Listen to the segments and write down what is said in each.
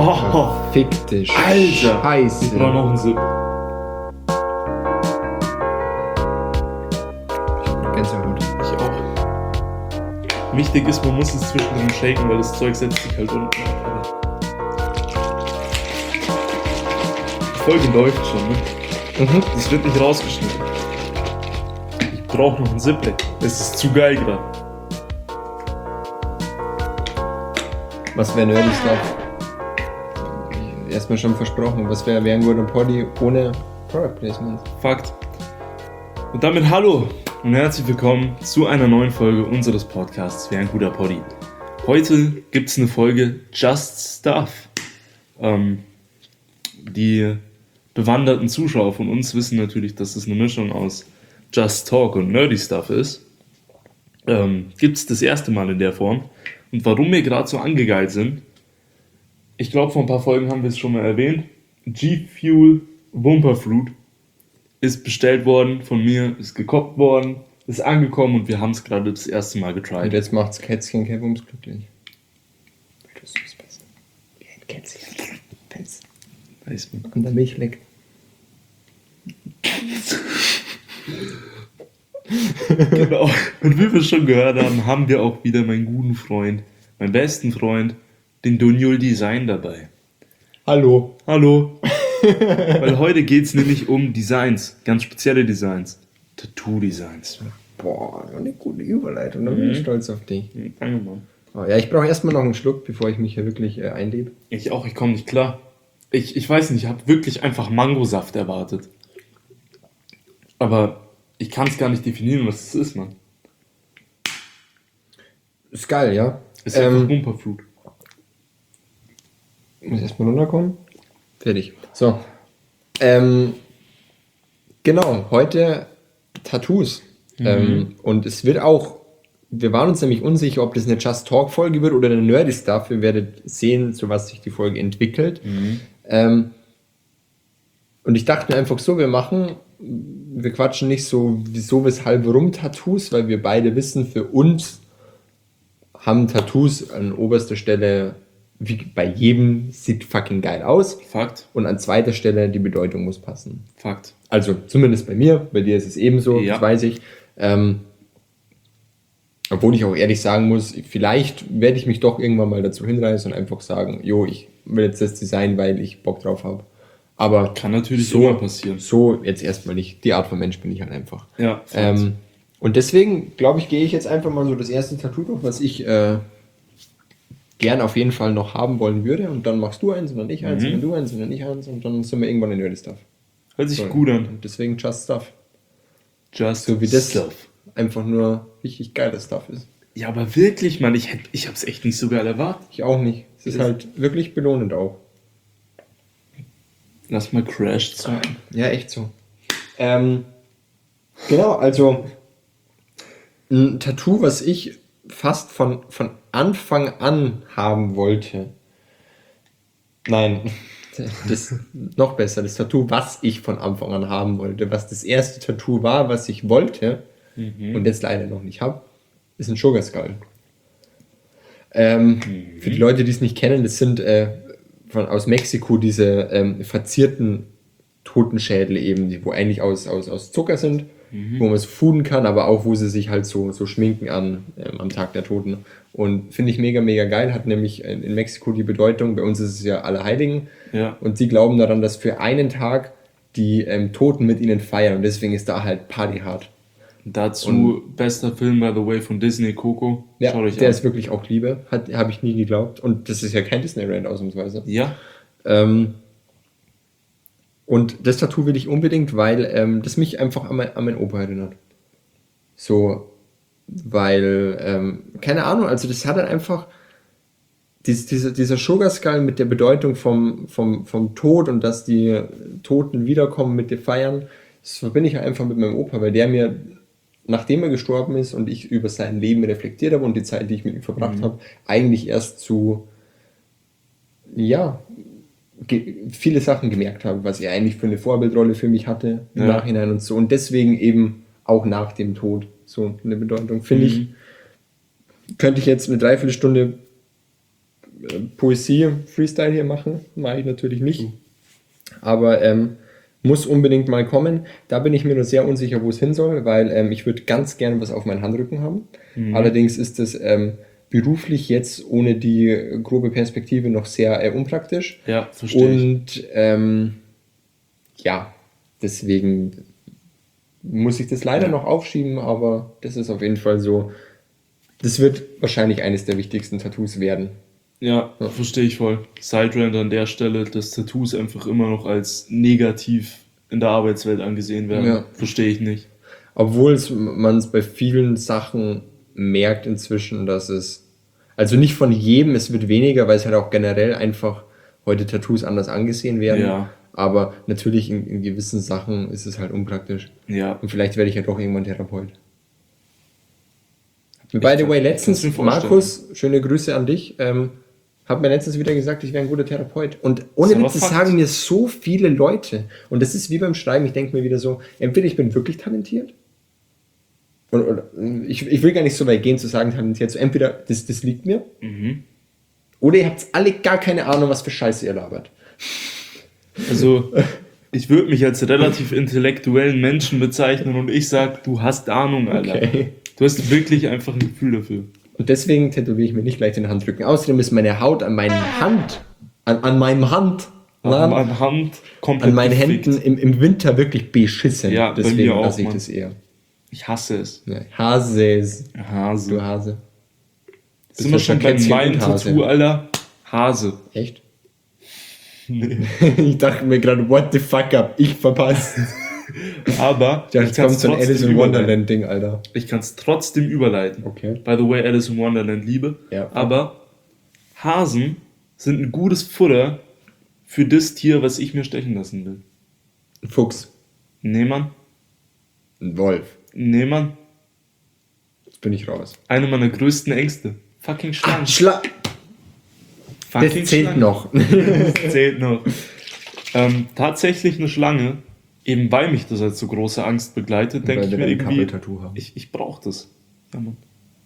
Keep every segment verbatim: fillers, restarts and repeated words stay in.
Oh, Verfickte Alter. Scheiße. Ich brauche noch einen Sip. Gänsehaut. Ich auch. Wichtig ist, man muss es zwischendrin shaken, weil das Zeug setzt sich halt unten ab. Die Folge läuft schon, ne? Mhm. Das wird nicht rausgeschnitten. Ich brauche noch einen Sip, ey. Es ist zu geil gerade. Was wäre Nerdy Stuff? Erstmal schon versprochen, was wäre wär ein guter Poddy ohne Product Placement? Fakt. Und damit hallo und herzlich willkommen zu einer neuen Folge unseres Podcasts Wer ein guter Poddy. Heute gibt es eine Folge Just Stuff. Ähm, die bewanderten Zuschauer von uns wissen natürlich, dass es eine Mischung aus Just Talk und Nerdy Stuff ist. Ähm, gibt es das erste Mal in der Form. Und warum wir gerade so angegeilt sind, ich glaube, vor ein paar Folgen haben wir es schon mal erwähnt. G-Fuel Wumperfruit ist bestellt worden von mir, ist gekoppt worden, ist angekommen und wir haben es gerade das erste Mal Und getried. jetzt macht's Kätzchen Kevums glücklich. Das ist besser. Wie ein Kätzchen. Wenn's Weiß man. an der Milch leckt. Genau. Und wie wir schon gehört haben, haben wir auch wieder meinen guten Freund, meinen besten Freund, den Dunjul Design dabei. Hallo. Hallo. Weil heute geht es nämlich um Designs, ganz spezielle Designs. Tattoo-Designs. Boah, eine gute Überleitung. Da bin ich Mhm. stolz auf dich. Danke, Mann. Oh, ja, ich brauche erstmal noch einen Schluck, bevor ich mich hier wirklich äh, einlebe. Ich auch, ich komme nicht klar. Ich, ich weiß nicht, ich habe wirklich einfach Mangosaft erwartet. Aber ich kann es gar nicht definieren, was es ist, Mann. Ist geil, ja? Es ist einfach Ähm, Wumperfruit. muss erstmal runterkommen. Fertig. So. Ähm, genau, heute Tattoos. Mhm. Ähm, und es wird auch, wir waren uns nämlich unsicher, ob das eine Just Talk-Folge wird oder eine Nerdy Stuff. Wir werdet sehen, zu was sich die Folge entwickelt. Mhm. Ähm, und ich dachte mir einfach so, wir machen, wir quatschen nicht so wieso, weshalb, warum Tattoos, weil wir beide wissen, für uns haben Tattoos an oberster Stelle, wie bei jedem, sieht fucking geil aus. Fakt. Und an zweiter Stelle, die Bedeutung muss passen. Fakt. Also zumindest bei mir, bei dir ist es ebenso, Ja. das weiß ich. Ähm, obwohl ich auch ehrlich sagen muss, vielleicht werde ich mich doch irgendwann mal dazu hinreißen und einfach sagen, jo, ich will jetzt das Design, weil ich Bock drauf habe. Aber Kann natürlich so, immer passieren. so jetzt erstmal nicht. Die Art von Mensch bin ich halt einfach. Ja, Fakt. Ähm, und deswegen, glaube ich, gehe ich jetzt einfach mal so das erste Tattoo durch, was ich äh, gern auf jeden Fall noch haben wollen würde. Und dann machst du eins und dann ich eins Mhm. und dann du eins und dann ich eins und dann sind wir irgendwann in Nerdy Stuff. Hört sich So, gut an. Und deswegen Just Stuff. Just So wie das Stuff. einfach nur richtig geiler Stuff ist. Ja, aber wirklich, Mann, ich, hätt, ich hab's echt nicht so geil erwartet. Ich auch nicht. Es ist Das- halt wirklich belohnend auch. Lass mal Crash sein. Ja, echt so. Ähm, genau, also ein Tattoo, was ich fast von, von Anfang an haben wollte. Nein, das noch besser. Das Tattoo, was ich von Anfang an haben wollte, was das erste Tattoo war, was ich wollte Mhm. und jetzt leider noch nicht habe, ist ein Sugar Skull. Ähm, Für die Leute, die es nicht kennen, das sind äh, von, aus Mexiko diese ähm, verzierten Totenschädel eben, die, wo eigentlich aus, aus, aus Zucker sind, wo man es fooden kann, aber auch wo sie sich halt so, so schminken an ähm, am Tag der Toten. Und finde ich mega, mega geil, hat nämlich in, in Mexiko die Bedeutung, bei uns ist es ja Allerheiligen, Ja. und sie glauben daran, dass für einen Tag die ähm, Toten mit ihnen feiern und deswegen ist da halt Party hard. Dazu bester Film, by the way, von Disney, Coco. Ja, Schaut euch der an. ist wirklich auch Liebe, habe ich nie geglaubt. Und das ist ja kein Disneyland ausnahmsweise. Ja. Ähm, und das Tattoo will ich unbedingt, weil ähm, das mich einfach an, mein, an meinen Opa erinnert. So, weil, ähm, keine Ahnung, also das hat dann einfach dies, diese, dieser Sugar Skull mit der Bedeutung vom, vom, vom Tod und dass die Toten wiederkommen mit dir feiern, das verbinde ich halt einfach mit meinem Opa, weil der mir, nachdem er gestorben ist und ich über sein Leben reflektiert habe und die Zeit, die ich mit ihm verbracht habe, eigentlich erst zu, ja, ge- viele Sachen gemerkt habe, was er eigentlich für eine Vorbildrolle für mich hatte im Ja. Nachhinein und so. Und deswegen eben auch nach dem Tod so eine Bedeutung. Finde ich, könnte ich jetzt eine Dreiviertelstunde äh, Poesie-Freestyle hier machen. Mache ich natürlich nicht. Mhm. Aber ähm, muss unbedingt mal kommen. Da bin ich mir nur sehr unsicher, wo es hin soll, weil ähm, ich würde ganz gerne was auf meinen Handrücken haben. Mhm. Allerdings ist es ähm, beruflich jetzt ohne die grobe Perspektive noch sehr äh, unpraktisch. Ja, verstehe ich. Und ähm, ja, deswegen muss ich das leider ja. noch aufschieben, aber das ist auf jeden Fall so. Das wird wahrscheinlich eines der wichtigsten Tattoos werden. Ja, ja. Verstehe ich voll. Siderand an der Stelle, dass Tattoos einfach immer noch als negativ in der Arbeitswelt angesehen werden. Ja. Verstehe ich nicht. Obwohl man es bei vielen Sachen merkt inzwischen, dass es, also nicht von jedem, es wird weniger, weil es halt auch generell einfach heute Tattoos anders angesehen werden. Ja. Aber natürlich in, in gewissen Sachen ist es halt unpraktisch. Ja. Und vielleicht werde ich ja doch irgendwann Therapeut. By the way, letztens, Markus, schöne Grüße an dich, ähm, hat mir letztens wieder gesagt, ich wäre ein guter Therapeut. Und ohne Witz, das sagen mir so viele Leute. Und das ist wie beim Schreiben, ich denke mir wieder so, entweder ich bin wirklich talentiert, oder, oder ich, ich will gar nicht so weit gehen zu sagen talentiert, so entweder das, das liegt mir, mhm. oder ihr habt alle gar keine Ahnung, was für Scheiße ihr labert. Also, ich würde mich als relativ intellektuellen Menschen bezeichnen und ich sag, du hast Ahnung, Alter. Okay. Du hast wirklich einfach ein Gefühl dafür. Und deswegen tätowiere ich mir nicht gleich den Handrücken. Außerdem ist meine Haut an meiner Hand, an, an meinem Hand, an meiner Hand komplett an meinen gefickt. Händen im, im Winter wirklich beschissen. Ja, deswegen bei mir auch, lasse ich Mann. das eher. Ich hasse es. Ja, hasse es. Hase. Du Hase. Sind wir schon bei meinem Tattoo, Alter? Hase. Echt? Nee. Ich dachte mir gerade, what the fuck up? Ich verpasst. Aber ja, jetzt kommt so ein Alice in Wonderland Ding, Alter. Ich kann es trotzdem überleiten. Okay. By the way, Alice in Wonderland liebe. Ja. Aber Hasen sind ein gutes Futter für das Tier, was ich mir stechen lassen will. Ein Fuchs. Nee, Mann. Ein Wolf. Nee, Mann. Jetzt bin ich raus. Eine meiner größten Ängste. Fucking Schlangen. Ah, Schla- Fucking das zählt Schlangen. noch. Das zählt noch. Ähm, tatsächlich eine Schlange. Eben weil mich das als so große Angst begleitet, denke ich mir irgendwie, ich, ich brauche das. Ja, Mann.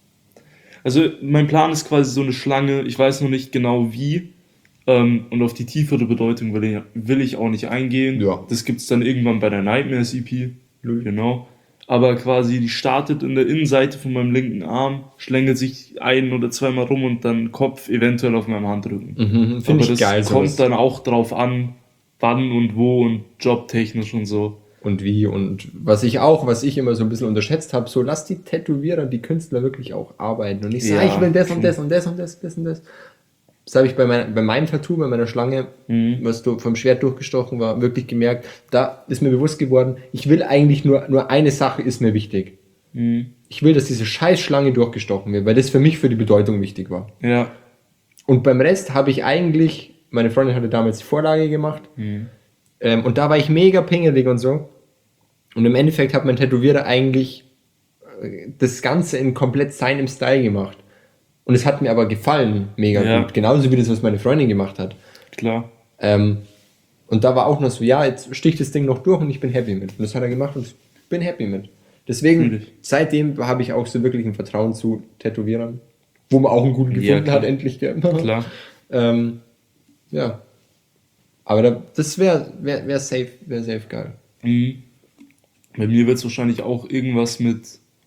Also mein Plan ist quasi so eine Schlange, ich weiß noch nicht genau wie, ähm, und auf die tiefere Bedeutung will ich, will ich auch nicht eingehen. Ja. Das gibt es dann irgendwann bei der Nightmares E P. Lül. Genau. Aber quasi die startet in der Innenseite von meinem linken Arm, schlängelt sich ein- oder zweimal rum und dann Kopf eventuell auf meinem Handrücken. Mhm, finde ich das geil. kommt sowas. dann auch drauf an, wann und wo und jobtechnisch und so. Und wie und was ich auch, was ich immer so ein bisschen unterschätzt habe, so lass die Tätowierer, die Künstler wirklich auch arbeiten. Und ich sage, ja, ich will das und das und das und das, das und das. Das habe ich bei, mein, bei meinem Tattoo, bei meiner Schlange, mhm. was du vom Schwert durchgestochen war, wirklich gemerkt. Da ist mir bewusst geworden, ich will eigentlich nur, nur eine Sache ist mir wichtig. Mhm. Ich will, dass diese scheiß Schlange durchgestochen wird, weil das für mich für die Bedeutung wichtig war. Ja. Und beim Rest habe ich eigentlich, meine Freundin hatte damals die Vorlage gemacht, mhm. ähm, und da war ich mega pingelig und so. Und im Endeffekt hat mein Tätowierer eigentlich äh, das Ganze in komplett seinem Style gemacht. Und es hat mir aber gefallen, mega ja. gut. Genauso wie das, was meine Freundin gemacht hat. Klar. Ähm, und da war auch noch so, ja, jetzt sticht das Ding noch durch und ich bin happy mit. Und das hat er gemacht und ich bin happy mit. Deswegen, Natürlich. seitdem habe ich auch so wirklich ein Vertrauen zu Tätowierern. Wo man auch einen guten gefunden ja, hat, endlich. Klar. ähm, ja. Aber da, das wäre wär, wär safe, wär safe geil. Mhm. Bei mir wird es wahrscheinlich auch irgendwas mit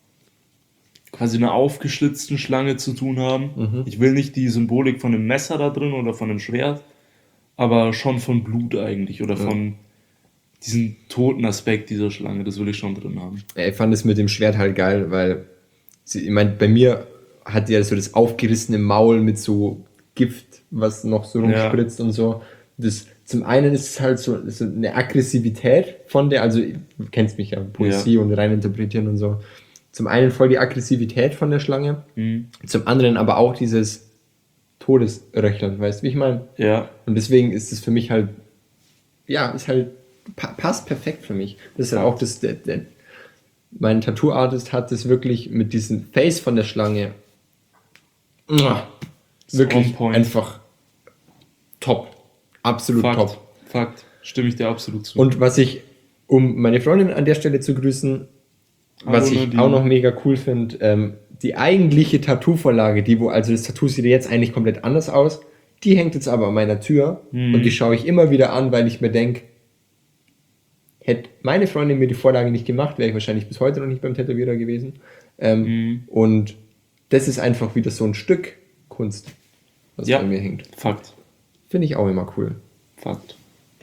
quasi einer aufgeschlitzten Schlange zu tun haben. Mhm. Ich will nicht die Symbolik von einem Messer da drin oder von einem Schwert, aber schon von Blut eigentlich oder ja. von diesem toten Aspekt dieser Schlange, das will ich schon drin haben. Ja, ich fand es mit dem Schwert halt geil, weil sie, ich meine, bei mir hat die ja so das aufgerissene Maul mit so Gift, was noch so rumspritzt ja. und so. Das, zum einen ist es halt so, so eine Aggressivität von der, also du kennst mich ja, Poesie ja. und reininterpretieren und so. Zum einen voll die Aggressivität von der Schlange, mhm. zum anderen aber auch dieses Todesröcheln, weißt du, wie ich meine? Ja. Und deswegen ist es für mich halt, ja, ist halt, pa- passt perfekt für mich. Das ist ja auch das, der, der, mein Tattoo-Artist hat das wirklich mit diesem Face von der Schlange muah, wirklich einfach top. Absolut Fakt. top. Fakt. Stimme ich dir absolut zu. Und was ich, um meine Freundin an der Stelle zu grüßen, was Hallo, ich Nadine. auch noch mega cool finde, ähm, die eigentliche Tattoo-Vorlage, die wo, also das Tattoo sieht jetzt eigentlich komplett anders aus. Die hängt jetzt aber an meiner Tür Mhm. und die schaue ich immer wieder an, weil ich mir denke, hätte meine Freundin mir die Vorlage nicht gemacht, wäre ich wahrscheinlich bis heute noch nicht beim Tätowierer gewesen. Ähm, Mhm. Und das ist einfach wieder so ein Stück Kunst, was Ja. bei mir hängt. Fakt. Finde ich auch immer cool. Fakt.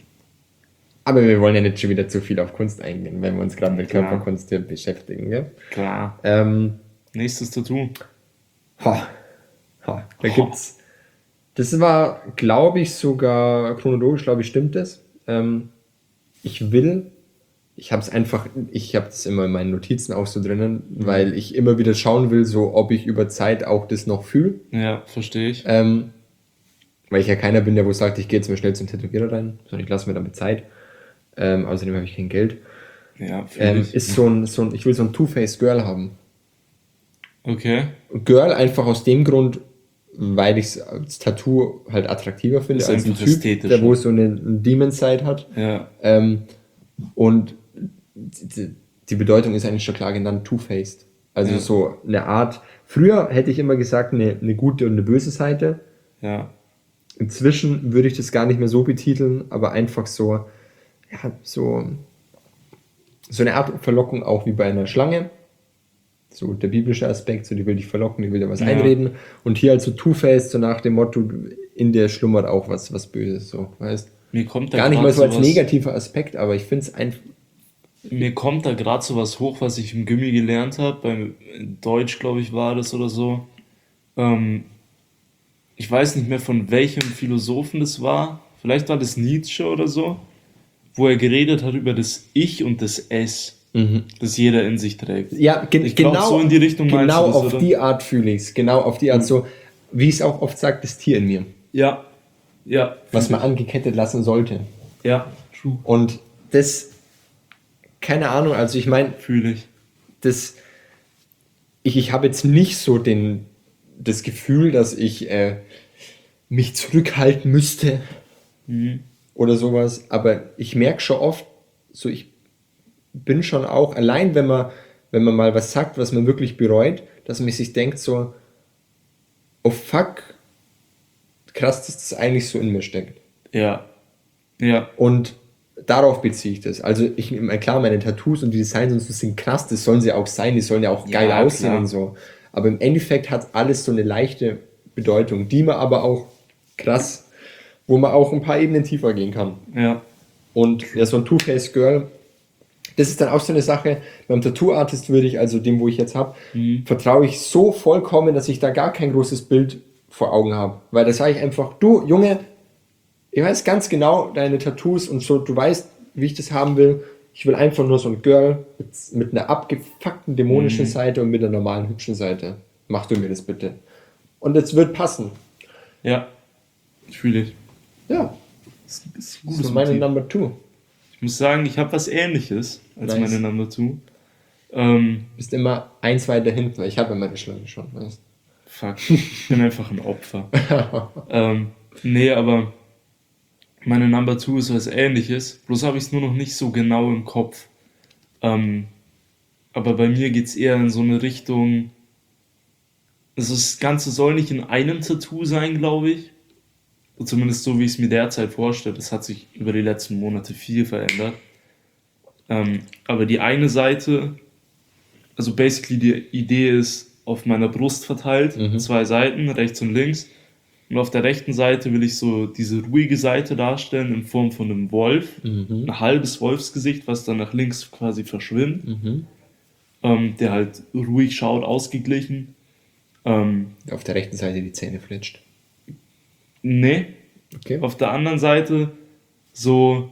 Aber wir wollen ja nicht schon wieder zu viel auf Kunst eingehen, wenn wir uns gerade mit Klar. Körperkunst hier beschäftigen. Gell? Klar. Ähm, Nächstes Tattoo. ha, ha, da Ha. gibt's. Das war, glaube ich, sogar chronologisch, glaube ich, stimmt das. Ähm, ich will, ich habe es einfach, ich habe das immer in meinen Notizen auch so drinnen, Mhm. weil ich immer wieder schauen will, so ob ich über Zeit auch das noch fühle. Ja, verstehe ich. Ähm, weil ich ja keiner bin, der wo sagt, ich gehe jetzt mal schnell zum Tätowierer rein, sondern ich lasse mir damit Zeit. Ähm, außerdem habe ich kein Geld. Ja, fühl Ähm, ich. ist so ein, so ein, ich will so ein Two-Face Girl haben. Okay. Girl einfach aus dem Grund, weil ich es als Tattoo halt attraktiver finde, Ist als ein einfach Typ, ästhetisch, der wo ne? so eine, eine Demon-Side hat. Ja. Ähm, und die, die Bedeutung ist eigentlich schon klar genannt, Two-Faced. Also Ja. so eine Art, früher hätte ich immer gesagt, eine, eine gute und eine böse Seite. Ja. Inzwischen würde ich das gar nicht mehr so betiteln, aber einfach so, ja, so, so eine Art Verlockung auch wie bei einer Schlange. So der biblische Aspekt, so die will dich verlocken, die will dir was Ja. einreden. Und hier also Two-Faced, so nach dem Motto, in dir schlummert auch was, was Böses, so, weißt. Mir kommt da Gar nicht grad mal so als sowas- negativer Aspekt, aber ich finde es einfach, Mir kommt da gerade so was hoch, was ich im Gimmi gelernt habe. Beim Deutsch, glaube ich, war das oder so. Ähm, ich weiß nicht mehr, von welchem Philosophen das war. Vielleicht war das Nietzsche oder so, wo er geredet hat über das Ich und das Es, das jeder in sich trägt. ja, ge Ich glaub, genau, so in die Richtung meinst genau du das, auf oder? Hm. die Art fühle ich es, genau auf die Art so, wie ich es auch oft sage, das Tier in mir, Ja, ja. was man angekettet lassen sollte. Ja, true. Und das, keine Ahnung, also ich meine, Fühle ich. das, ich, ich habe jetzt nicht so den, das Gefühl, dass ich äh, mich zurückhalten müsste Mhm. oder sowas, aber ich merke schon oft, so ich bin schon auch, allein wenn man, wenn man mal was sagt, was man wirklich bereut, dass man sich denkt so, oh fuck, krass, dass das eigentlich so in mir steckt. Ja. Ja. Und darauf beziehe ich das. Also ich klar, meine Tattoos und die Designs und so sind krass, das sollen sie auch sein, die sollen ja auch geil Ja, aussehen klar. und so. Aber im Endeffekt hat alles so eine leichte Bedeutung, die man aber auch krass, wo man auch ein paar Ebenen tiefer gehen kann. Ja. Und ja, so ein Two-Face Girl, das ist dann auch so eine Sache, beim Tattoo-Artist würde ich, also dem, wo ich jetzt habe, Mhm. vertraue ich so vollkommen, dass ich da gar kein großes Bild vor Augen habe. Weil da sage ich einfach, du, Junge, ich weiß ganz genau deine Tattoos und so, du weißt, wie ich das haben will. Ich will einfach nur so ein Girl mit, mit einer abgefuckten dämonischen Mhm. Seite und mit einer normalen hübschen Seite. Mach du mir das bitte. Und es wird passen. Ja. Fühle ich. Ja, Das ist ein das gutes ist meine Motiv. Number Two. Ich muss sagen, ich habe was Ähnliches als Nice. meine Number Two. Ähm, Bist immer eins weiter hinten, weil ich habe ja meine Schlange schon. Weißt? fuck, ich bin einfach ein Opfer. ähm, nee, aber meine Number Two ist was Ähnliches. Bloß habe ich es nur noch nicht so genau im Kopf. Ähm, aber bei mir geht es eher in so eine Richtung. Also das Ganze soll nicht in einem Tattoo sein, glaube ich. Zumindest so, wie ich es mir derzeit vorstelle. Das hat sich über die letzten Monate viel verändert. Ähm, aber die eine Seite, also basically die Idee ist auf meiner Brust verteilt, Mhm. zwei Seiten, rechts und links. Und auf der rechten Seite will ich so diese ruhige Seite darstellen in Form von einem Wolf. Mhm. Ein halbes Wolfsgesicht, was dann nach links quasi verschwimmt. Mhm. Ähm, der halt ruhig schaut, ausgeglichen. Ähm, Auf der rechten Seite die Zähne flitscht. nee, Okay. auf der anderen Seite so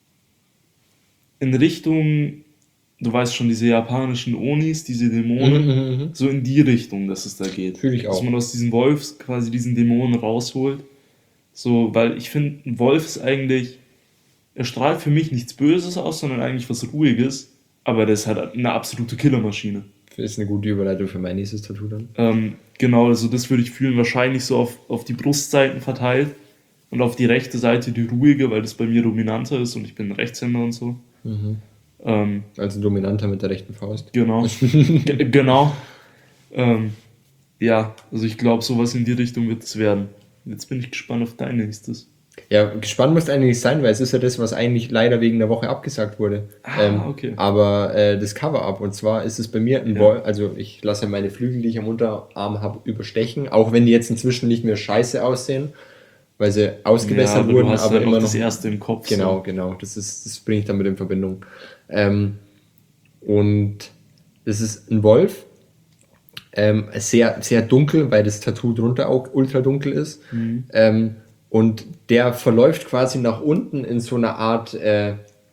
in Richtung, du weißt schon, diese japanischen Onis, diese Dämonen, Mhm, mhm, mhm. so in die Richtung, dass es da geht. Fühl ich Dass auch. man aus diesem Wolf quasi diesen Dämonen rausholt. So, weil ich finde, ein Wolf ist eigentlich, er strahlt für mich nichts Böses aus, sondern eigentlich was Ruhiges, aber der ist halt eine absolute Killermaschine. Das ist eine gute Überleitung für mein nächstes Tattoo dann. Ähm, genau, also das würde ich fühlen, wahrscheinlich so auf, auf die Brustseiten verteilt und auf die rechte Seite die ruhige, weil das bei mir dominanter ist und ich bin Rechtshänder und so. Mhm. Ähm, Also dominanter mit der rechten Faust. genau. G genau. Ähm, ja, also ich glaube, sowas in die Richtung wird es werden. Jetzt bin ich gespannt auf dein nächstes. Ja, gespannt muss eigentlich nicht sein, weil es ist ja das, was eigentlich leider wegen der Woche abgesagt wurde. Ah, ähm, okay. Aber äh, das Cover-Up, und zwar ist es bei mir ein Ja. Wolf, also ich lasse meine Flügel, die ich am Unterarm habe, überstechen, auch wenn die jetzt inzwischen nicht mehr scheiße aussehen, weil sie Ja, ausgebessert aber wurden, du hast aber halt immer auch das noch. erste im Kopf. Genau, So. genau, das ist, das bringe ich damit in Verbindung. Ähm, und es ist ein Wolf, ähm, sehr, sehr dunkel, weil das Tattoo drunter auch ultra dunkel ist. Mhm. Ähm, und der verläuft quasi nach unten in so einer Art äh,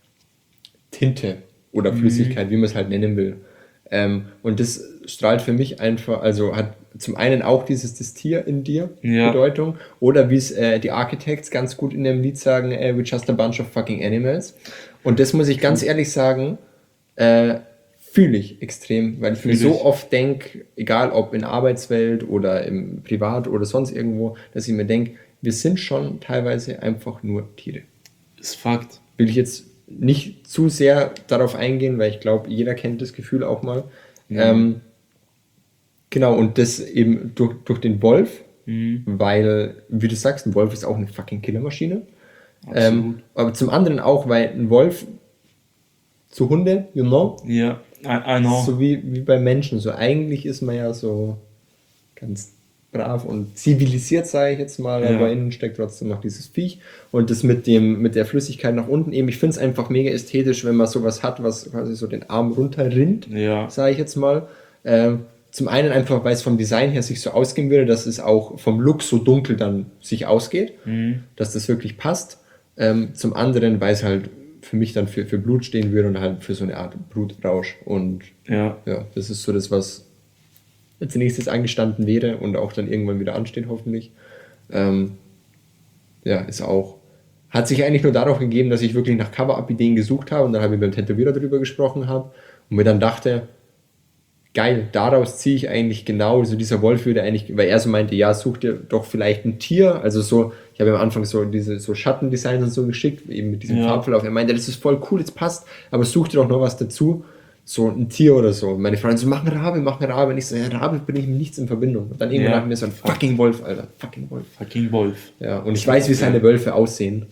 Tinte oder Mhm. Flüssigkeit, wie man es halt nennen will. Ähm, und das strahlt für mich einfach, also hat zum einen auch dieses das Tier in dir Ja. Bedeutung, oder wie es äh, die Architects ganz gut in dem Lied sagen, äh, we're just a bunch of fucking animals. Und das muss ich ganz ehrlich sagen, äh, fühle ich extrem, weil ich mir Fühl so ich. oft denke, egal ob in Arbeitswelt oder im Privat oder sonst irgendwo, dass ich mir denke, wir sind schon teilweise einfach nur Tiere. Ist Fakt. Will ich jetzt nicht zu sehr darauf eingehen, weil ich glaube, jeder kennt das Gefühl auch mal. Ja. Ähm, genau, und das eben durch, durch den Wolf, Mhm. weil, wie du sagst, ein Wolf ist auch eine fucking Killermaschine. Absolut. Ähm, aber zum anderen auch, weil ein Wolf zu Hunde, you know, Ja, I, I know. so wie, wie bei Menschen. So eigentlich ist man ja so ganz brav und zivilisiert, sage ich jetzt mal, Ja. aber innen steckt trotzdem noch dieses Viech. Und das mit dem mit der Flüssigkeit nach unten eben, ich finde es einfach mega ästhetisch, wenn man sowas hat, was quasi so den Arm runterrinnt, Ja. sage ich jetzt mal. Ähm, zum einen einfach, weil es vom Design her sich so ausgehen würde, dass es auch vom Look so dunkel dann sich ausgeht, Mhm. dass das wirklich passt. Ähm, zum anderen, weil es halt für mich dann für, für Blut stehen würde und halt für so eine Art Blutrausch. Und Ja. ja, das ist so das, was als nächstes angestanden wäre und auch dann irgendwann wieder ansteht, hoffentlich. Ähm, ja, ist auch. Hat sich eigentlich nur darauf gegeben, dass ich wirklich nach Cover-Up-Ideen gesucht habe und dann habe ich mit dem Tätowierer darüber gesprochen habe und mir dann dachte, geil, daraus ziehe ich eigentlich genau, so dieser Wolf würde eigentlich, weil er so meinte, ja, such dir doch vielleicht ein Tier, also so, ich habe am Anfang so diese so Schattendesigns und so geschickt, eben mit diesem Ja. Farbverlauf, er meinte, das ist voll cool, das passt, aber such dir doch noch was dazu, so ein Tier oder so. Und meine Freunde so, mach einen Rabe, mach einen Rabe. Und ich so, ja, Rabe bin ich mit nichts in Verbindung. Und dann irgendwann Ja. dachte ich mir so, ein fucking Wolf, Alter, fucking Wolf. Fucking Wolf. Ja, und ich weiß, wie seine Wölfe aussehen.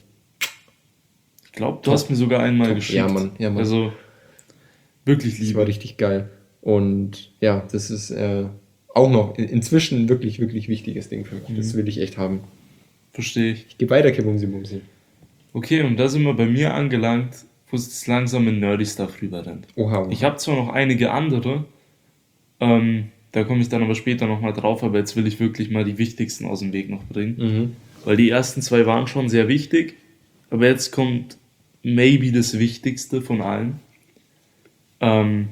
Ich glaube, du hast mir sogar einmal Top. geschickt. Ja, Mann, ja, Mann. Also, wirklich Das war liebe. richtig geil. Und ja, das ist äh, auch noch in, inzwischen ein wirklich, wirklich wichtiges Ding für mich. Mhm. Das will ich echt haben. Verstehe ich. Ich geh weiter, Kibumsi Bumsi. Okay, und da sind wir bei mir angelangt, wo es jetzt langsam in Nerdy Stuff rüberrennt. Oha. Ich habe zwar noch einige andere, ähm, da komme ich dann aber später nochmal drauf, aber jetzt will ich wirklich mal die wichtigsten aus dem Weg noch bringen. Mhm. Weil die ersten zwei waren schon sehr wichtig, aber jetzt kommt maybe das Wichtigste von allen. Ähm,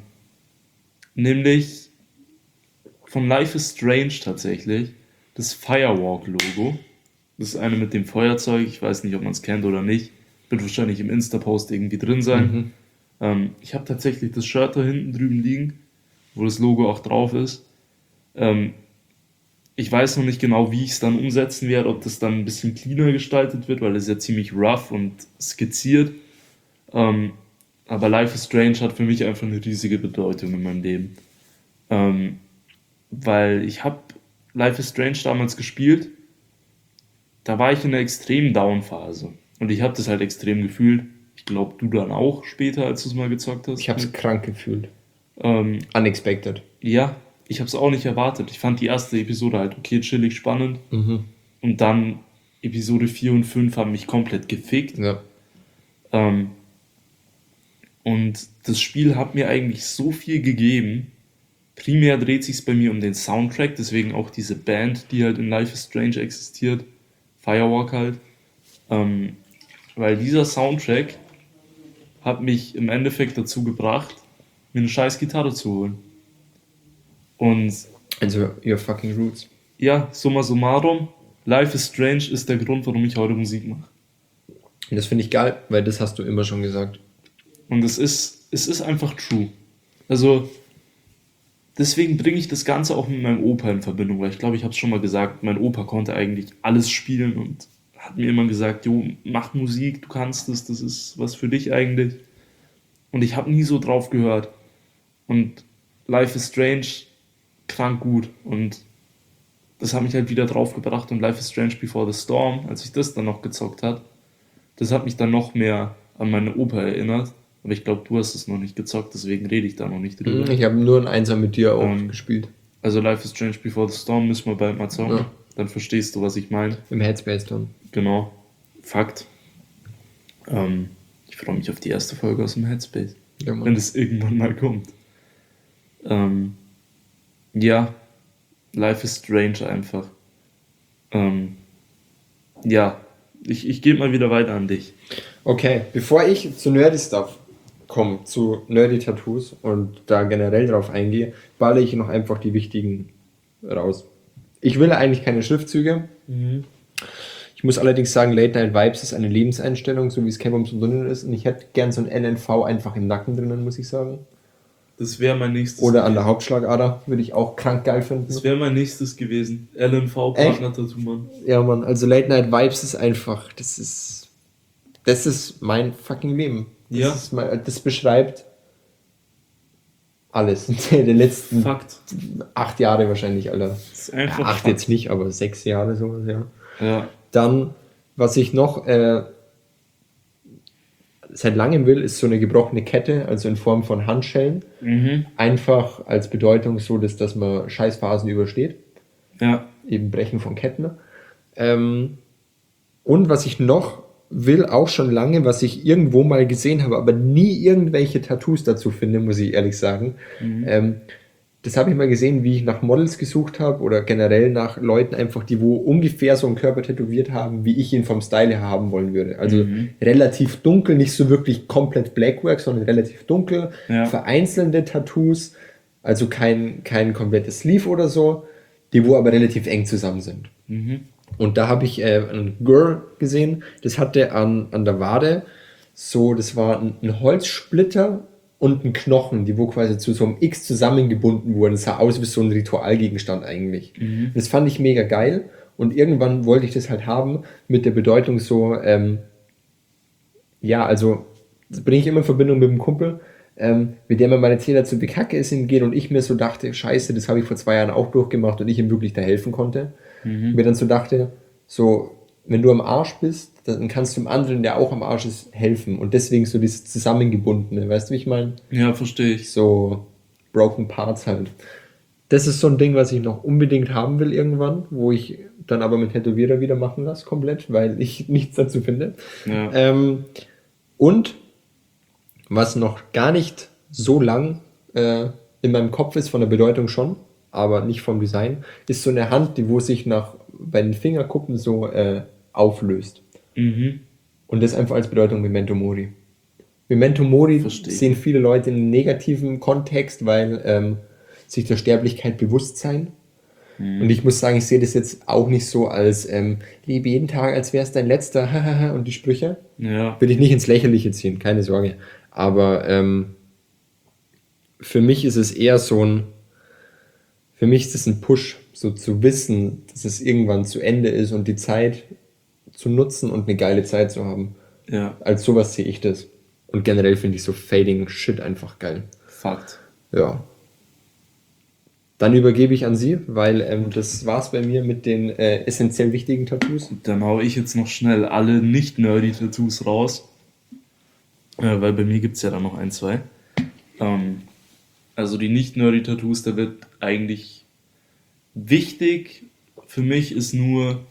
nämlich von Life is Strange tatsächlich, das Firewalk-Logo. Das ist eine mit dem Feuerzeug, ich weiß nicht, ob man es kennt oder nicht. Wird wahrscheinlich im Insta-Post irgendwie drin sein. Mhm. Ähm, ich habe tatsächlich das Shirt da hinten drüben liegen, wo das Logo auch drauf ist. Ähm, ich weiß noch nicht genau, wie ich es dann umsetzen werde, ob das dann ein bisschen cleaner gestaltet wird, weil es ja ziemlich rough und skizziert. Ähm, aber Life is Strange hat für mich einfach eine riesige Bedeutung in meinem Leben. Ähm, weil ich habe Life is Strange damals gespielt, da war ich in einer extremen Down-Phase. Und ich habe das halt extrem gefühlt. Ich glaube, du dann auch später, als du es mal gezockt hast. Ich hab's krank gefühlt. Ähm, Unexpected. ja, ich habe es auch nicht erwartet. Ich fand die erste Episode halt okay, chillig, spannend. Mhm. Und dann Episode vier und fünf haben mich komplett gefickt. Ja. Ähm, und das Spiel hat mir eigentlich so viel gegeben. Primär dreht sich bei mir um den Soundtrack, deswegen auch diese Band, die halt in Life is Strange existiert. Firewalk halt. Ähm, weil dieser Soundtrack hat mich im Endeffekt dazu gebracht, mir eine scheiß Gitarre zu holen. Und Also, your fucking roots. ja, summa summarum, Life is Strange ist der Grund, warum ich heute Musik mache. Und das finde ich geil, weil das hast du immer schon gesagt. Und es ist, es ist einfach true. Also, deswegen bringe ich das Ganze auch mit meinem Opa in Verbindung, weil ich glaube, ich habe es schon mal gesagt, mein Opa konnte eigentlich alles spielen und hat mir immer gesagt, jo, mach Musik, du kannst es, das ist was für dich eigentlich. Und ich habe nie so drauf gehört. Und Life is Strange, krank gut. Und das hat mich halt wieder drauf gebracht und Life is Strange Before the Storm, als ich das dann noch gezockt habe, das hat mich dann noch mehr an meine Oper erinnert. Aber ich glaube, du hast es noch nicht gezockt, deswegen rede ich da noch nicht drüber. Ich habe nur ein Einser mit dir auch Ähm, gespielt. Also Life is Strange Before the Storm müssen wir bald mal zocken. Ja. Dann verstehst du, was ich meine. Im Headspace dann. Genau. Fakt. Ähm, ich freue mich auf die erste Folge aus dem Headspace. Ja, Mann. Wenn das irgendwann mal kommt. Ähm, ja. Life is Strange einfach. Ähm, ja. Ich, ich gebe mal wieder weiter an dich. Okay, bevor ich zu Nerdy Stuff komme, zu Nerdy Tattoos und da generell drauf eingehe, balle ich noch einfach die wichtigen raus. Ich will eigentlich keine Schriftzüge. Mhm. Ich muss allerdings sagen, Late Night Vibes ist eine Lebenseinstellung, so wie es K-Bombs und drinnen ist. Und ich hätte gern so ein N N V einfach im Nacken drinnen, muss ich sagen. Das wäre mein nächstes. Oder an der Hauptschlagader, würde ich auch krank geil finden. Das wäre mein nächstes gewesen. L N V-Partner-Tattoo, Mann. Ja, Mann, also Late Night Vibes ist einfach, das ist, das ist mein fucking Leben. Das, Ja. ist mein, das beschreibt alles. Der letzten Fakt. acht Jahre wahrscheinlich, Alter. Das ist einfach Ja, acht Fakt. jetzt nicht, aber sechs Jahre sowas, ja. Ja. Dann, was ich noch äh, seit langem will, ist so eine gebrochene Kette, also in Form von Handschellen. Mhm. Einfach als Bedeutung so, dass, dass man Scheißphasen übersteht. Ja. Eben Brechen von Ketten. Ähm, und was ich noch will, auch schon lange, was ich irgendwo mal gesehen habe, aber nie irgendwelche Tattoos dazu finde, muss ich ehrlich sagen. Mhm. Ähm, das habe ich mal gesehen, wie ich nach Models gesucht habe oder generell nach Leuten einfach, die wo ungefähr so einen Körper tätowiert haben, wie ich ihn vom Style her haben wollen würde. Also Mhm. relativ dunkel, nicht so wirklich komplett Blackwork, sondern relativ dunkel, Ja. vereinzelte Tattoos, also kein, kein komplettes Sleeve oder so, die wo aber relativ eng zusammen sind. Mhm. Und da habe ich äh, ein Girl gesehen, das hatte an, an der Wade so, das war ein, ein Holzsplitter und ein Knochen, die wo quasi zu so einem X zusammengebunden wurden. Das sah aus wie so ein Ritualgegenstand eigentlich. Mhm. Das fand ich mega geil und irgendwann wollte ich das halt haben mit der Bedeutung so, ähm, ja, also das bringe ich immer in Verbindung mit dem Kumpel, ähm, mit dem er meine Zähler zu bekacke ist ihm geht und ich mir so dachte, scheiße, das habe ich vor zwei Jahren auch durchgemacht und ich ihm wirklich da helfen konnte. Mhm. Mir dann so dachte, so, wenn du am Arsch bist, dann kannst du dem anderen, der auch am Arsch ist, helfen. Und deswegen so dieses Zusammengebundene, weißt du, wie ich meine? Ja, verstehe ich. So Broken Parts halt. Das ist so ein Ding, was ich noch unbedingt haben will irgendwann, wo ich dann aber mit Tätowierer wieder machen lasse, komplett, weil ich nichts dazu finde. Ja. Ähm, und was noch gar nicht so lang äh, in meinem Kopf ist, von der Bedeutung schon, aber nicht vom Design, ist so eine Hand, die wo sich nach bei den Fingerkuppen so äh, auflöst. Mhm. Und das einfach als Bedeutung Memento Mori. Memento Mori Verstehe. sehen viele Leute in einem negativen Kontext, weil ähm, sich der Sterblichkeit bewusst sein. Mhm. Und ich muss sagen, ich sehe das jetzt auch nicht so als ähm, lebe jeden Tag, als wäre es dein letzter, hahaha, und die Sprüche. Ja. Will ich nicht ins Lächerliche ziehen, keine Sorge. Aber ähm, für mich ist es eher so ein, für mich ist es ein Push, so zu wissen, dass es irgendwann zu Ende ist und die Zeit zu nutzen und eine geile Zeit zu haben. Ja. Als sowas sehe ich das. Und generell finde ich so Fading Shit einfach geil. Fakt. Ja. Dann übergebe ich an Sie, weil ähm, das war's bei mir mit den äh, essentiell wichtigen Tattoos. Dann hau ich jetzt noch schnell alle nicht-nerdy-Tattoos raus. Äh, weil bei mir gibt es ja dann noch ein, zwei. Ähm, also die nicht-nerdy-Tattoos, da wird eigentlich wichtig für mich ist nur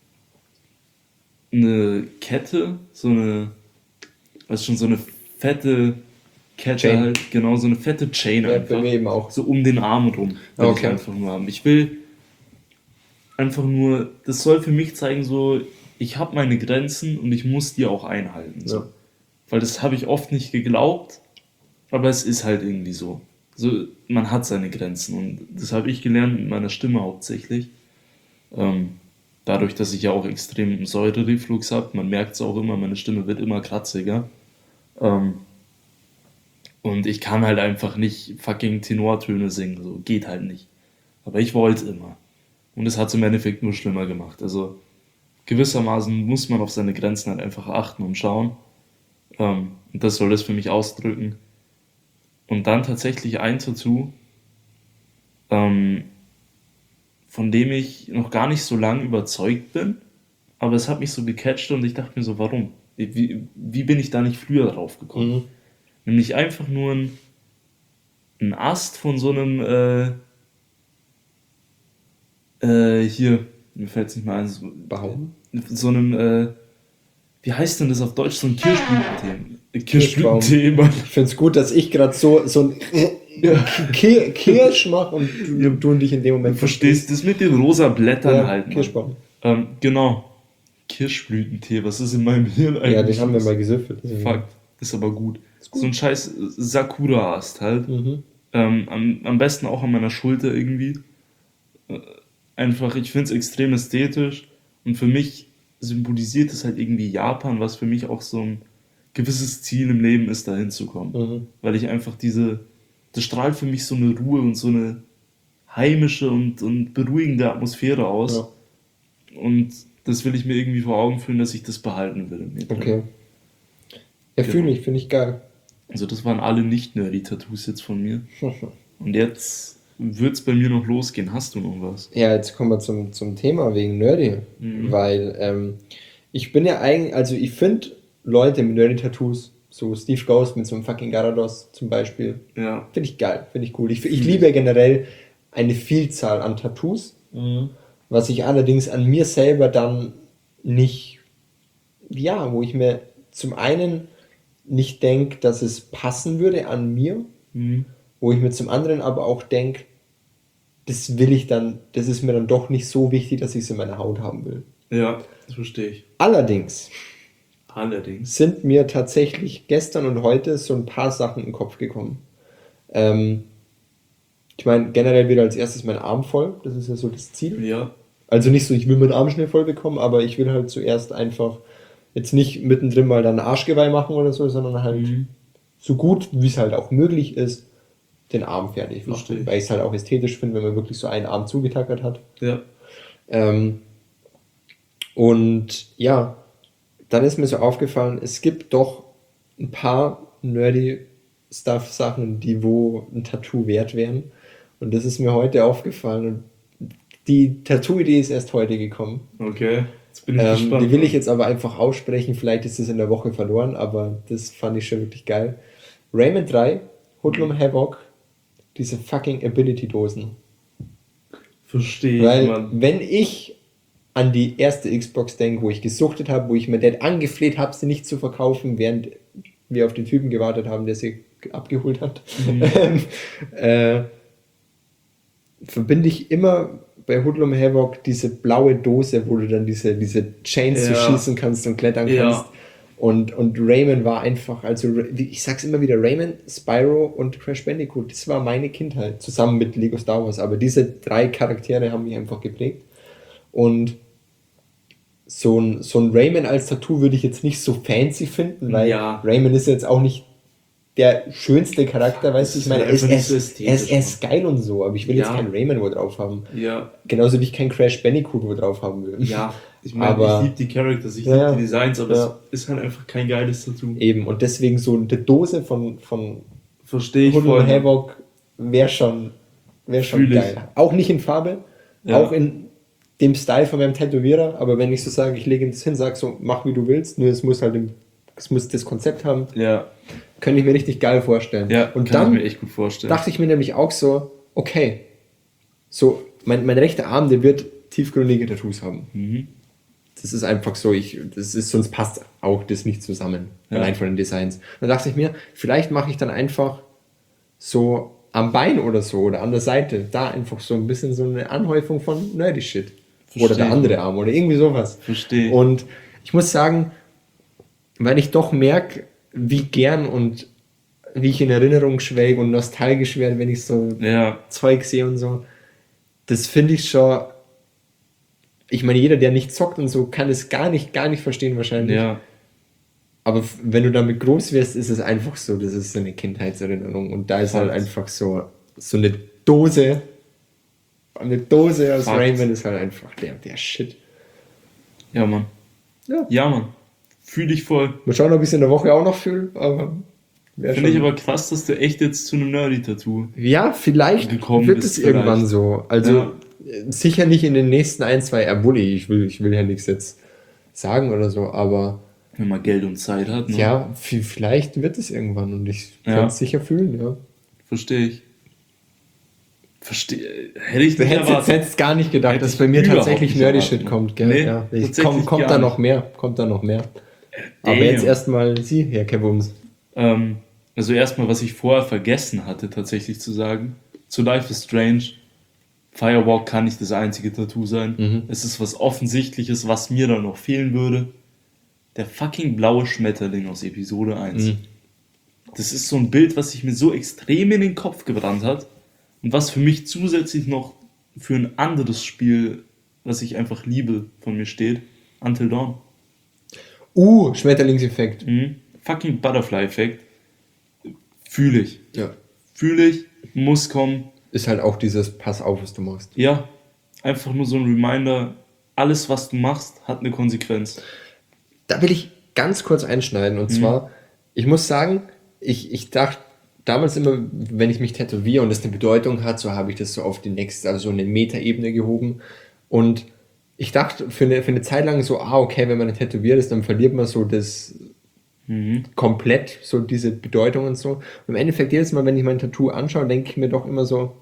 eine Kette, so eine, was schon so eine fette Kette Chain. halt, genau, so eine fette Chain Ja, einfach. bei mir eben auch. So um den Arm rum will Okay. ich einfach nur haben. Ich will einfach nur, das soll für mich zeigen, so, ich habe meine Grenzen und ich muss die auch einhalten. So. Ja. Weil das habe ich oft nicht geglaubt, aber es ist halt irgendwie so. So, man hat seine Grenzen und das habe ich gelernt mit meiner Stimme hauptsächlich. Ähm, dadurch, dass ich ja auch extrem Säurereflux habe, man merkt es auch immer, meine Stimme wird immer kratziger. Ähm, und ich kann halt einfach nicht fucking Tenortöne singen, so geht halt nicht. Aber ich wollte immer. Und es hat es im Endeffekt nur schlimmer gemacht. Also gewissermaßen muss man auf seine Grenzen halt einfach achten und schauen. Ähm, und das soll das für mich ausdrücken. Und dann tatsächlich ein Tattoo. Ähm, von dem ich noch gar nicht so lange überzeugt bin, aber es hat mich so gecatcht und ich dachte mir so, warum? Wie, wie bin ich da nicht früher drauf gekommen? Mhm. Nämlich einfach nur ein, ein Ast von so einem, äh, äh, hier, mir fällt es nicht mal ein, so, Baum? so einem, äh, wie heißt denn das auf Deutsch, so ein Kirschblütentee? Äh, Kirschbaum. Kirschblütentee, Mann. Ich finde es gut, dass ich gerade so, so ein Ki- Kirsch mache und du, du und dich in dem Moment Du verstehst das mit den rosa Blättern Ja, halt, Mann. Kirschbaum. Ähm, genau. Kirschblütentee, was ist in meinem Hirn eigentlich? Ja, den haben wir mal gesüffelt. Fuck, ist aber gut. gut. So ein scheiß Sakura-Ast halt. Mhm. Ähm, am, am besten auch an meiner Schulter irgendwie. Äh, einfach, ich finde es extrem ästhetisch und für mich symbolisiert es halt irgendwie Japan, was für mich auch so ein gewisses Ziel im Leben ist, da hinzukommen. Mhm. Weil ich einfach diese, das strahlt für mich so eine Ruhe und so eine heimische und, und beruhigende Atmosphäre aus. Ja. Und das will ich mir irgendwie vor Augen führen, dass ich das behalten will. in mir drin. Okay. Ja, fühle Genau. ich, finde ich geil. Also das waren alle nicht-nerdy-Tattoos jetzt von mir. Und jetzt wird es bei mir noch losgehen. Hast du noch was? Ja, jetzt kommen wir zum, zum Thema wegen Nerdy. Mhm. Weil ähm, ich bin ja eigentlich, also ich finde Leute mit Nerdy-Tattoos, so Steve Ghost mit so einem fucking Garados zum Beispiel, Ja. finde ich geil, finde ich cool. Ich, ich liebe generell eine Vielzahl an Tattoos, Mhm. was ich allerdings an mir selber dann nicht, ja, wo ich mir zum einen nicht denke, dass es passen würde an mir, Mhm. wo ich mir zum anderen aber auch denke, das will ich dann, das ist mir dann doch nicht so wichtig, dass ich es in meiner Haut haben will. Ja, das verstehe ich. Allerdings Allerdings. sind mir tatsächlich gestern und heute so ein paar Sachen in den Kopf gekommen. Ähm, ich meine, generell wieder als erstes mein Arm voll, das ist ja so das Ziel. Ja. Also nicht so, ich will meinen Arm schnell voll bekommen, aber ich will halt zuerst einfach jetzt nicht mittendrin mal dann Arschgeweih machen oder so, sondern halt Mhm. so gut, wie es halt auch möglich ist, den Arm fertig Verstehe machen. ich. Weil ich es halt auch ästhetisch finde, wenn man wirklich so einen Arm zugetackert hat. Ja. Ähm, und ja, dann ist mir so aufgefallen, es gibt doch ein paar nerdy Stuff-Sachen, die wo ein Tattoo wert wären. Und das ist mir heute aufgefallen. Und die Tattoo-Idee ist erst heute gekommen. Okay. Jetzt bin ich Ähm, gespannt. die will ich jetzt aber einfach aussprechen. Vielleicht ist es in der Woche verloren, aber das fand ich schon wirklich geil. Rayman drei, Hoodlum Havoc, diese fucking Ability-Dosen. Verstehe ich, Weil, Mann. wenn ich an die erste Xbox denke, wo ich gesuchtet habe, wo ich mir Dad angefleht habe, sie nicht zu verkaufen, während wir auf den Typen gewartet haben, der sie abgeholt hat, Mhm. äh, verbinde ich immer bei Hoodlum Havoc diese blaue Dose, wo du dann diese, diese Chains Ja. so schießen kannst und klettern Ja. kannst. Und, und Rayman war einfach, also ich sag's immer wieder, Rayman, Spyro und Crash Bandicoot, das war meine Kindheit, zusammen mit Lego Star Wars. Aber diese drei Charaktere haben mich einfach geprägt. Und so ein, so ein Rayman als Tattoo würde ich jetzt nicht so fancy finden, weil Ja. Rayman ist jetzt auch nicht der schönste Charakter, weißt du, ich ist meine, halt er ist, einfach er, nicht so ist, er, ist, ästhetisch, er ist geil und so, aber ich will jetzt Ja. kein Rayman wo drauf haben. Ja. Genauso wie ich kein Crash Bandicoot wo drauf haben will. Ja. Ich meine, Aber- ich liebe die Characters, ich Ja, liebe ja. die Designs, aber Ja. es ist halt einfach kein geiles Tattoo. Eben, und deswegen so eine Dose von, von Verstehe ich Hoodlum voll. Havoc wäre schon, wär schon Fühl ich. geil. Auch nicht in Farbe, Ja. auch in dem Style von meinem Tätowierer, aber wenn ich so sage, ich lege das hin, sag so, mach wie du willst, nur es muss halt im, es muss das Konzept haben, Ja. könnte ich mir richtig geil vorstellen. Ja, und kann dann ich mir echt gut vorstellen. dachte ich mir nämlich auch so, okay, so, mein, mein rechter Arm, der wird tiefgründige Tattoos haben. Mhm. Das ist einfach so, ich, das ist, sonst passt auch das nicht zusammen, Ja. allein von den Designs. Und da dachte ich mir, vielleicht mache ich dann einfach so am Bein oder so oder an der Seite, da einfach so ein bisschen so eine Anhäufung von nerdy Shit. Oder Verstehe. der andere Arm oder irgendwie sowas. Verstehe. Und ich muss sagen, weil ich doch merke, wie gern und wie ich in Erinnerung schwelge und nostalgisch werde, wenn ich so Ja. Zeug sehe und so. Das finde ich schon. Ich meine, jeder, der nicht zockt und so, kann es gar nicht, gar nicht verstehen wahrscheinlich. Ja. Aber f- wenn du damit groß wirst, ist es einfach so, das ist so eine Kindheitserinnerung. Und da ist halt Fakt. einfach so, so eine Dose, eine Dose aus Fakt. Rayman ist halt einfach der, der Shit. Ja, Mann. Ja. Ja, Mann. Fühle ich voll. Mal schauen, ob ich es in der Woche auch noch fühle, aber wär Finde ich schon- aber krass, dass du echt jetzt zu einem Nerdy-Tattoo. Ja, vielleicht gekommen wird bist es irgendwann vielleicht. so. Also Ja. sicher nicht in den nächsten ein, zwei, obwohl ich will, ich will ja nichts jetzt sagen oder so, aber Wenn man Geld und Zeit hat, ne? ja, v- vielleicht wird es irgendwann und ich Ja. kann es sicher fühlen, ja. Verstehe ich. Verstehe. Hätte ich Du nicht hättest erwartet. jetzt, hättest gar nicht gedacht, Hätte dass ich bei mir überhaupt tatsächlich nicht Nerdy erwartet, Shit Mann. kommt, gell? Nee, Ja, ich, tatsächlich komm, kommt gar da nicht. noch mehr, kommt da noch mehr. Aber Damn. jetzt erstmal Sie, Herr Kevums. Ähm, also erstmal, was ich vorher vergessen hatte, tatsächlich zu sagen. Zu Life is Strange. Firewalk kann nicht das einzige Tattoo sein. Mhm. Es ist was Offensichtliches, was mir dann noch fehlen würde. Der fucking blaue Schmetterling aus Episode eins. Mhm. Das ist so ein Bild, was sich mir so extrem in den Kopf gebrannt hat. Und was für mich zusätzlich noch für ein anderes Spiel, was ich einfach liebe, von mir steht. Until Dawn. Uh, Schmetterlingseffekt. Mhm. Fucking Butterfly-Effekt. Fühle ich. Ja. Fühle ich. Muss kommen. Ist halt auch dieses Pass auf, was du machst. Ja. Einfach nur so ein Reminder. Alles, was du machst, hat eine Konsequenz. Da will ich ganz kurz einschneiden. Und zwar, ich muss sagen, ich, ich dachte damals immer, wenn ich mich tätowiere und das eine Bedeutung hat, so habe ich das so auf die nächste, also so eine Metaebene gehoben. Und ich dachte für eine, für eine Zeit lang so, ah, okay, wenn man tätowiert ist, dann verliert man so das Mhm. komplett, so diese Bedeutung und so. Und im Endeffekt, jedes Mal, wenn ich mein Tattoo anschaue, denke ich mir doch immer so,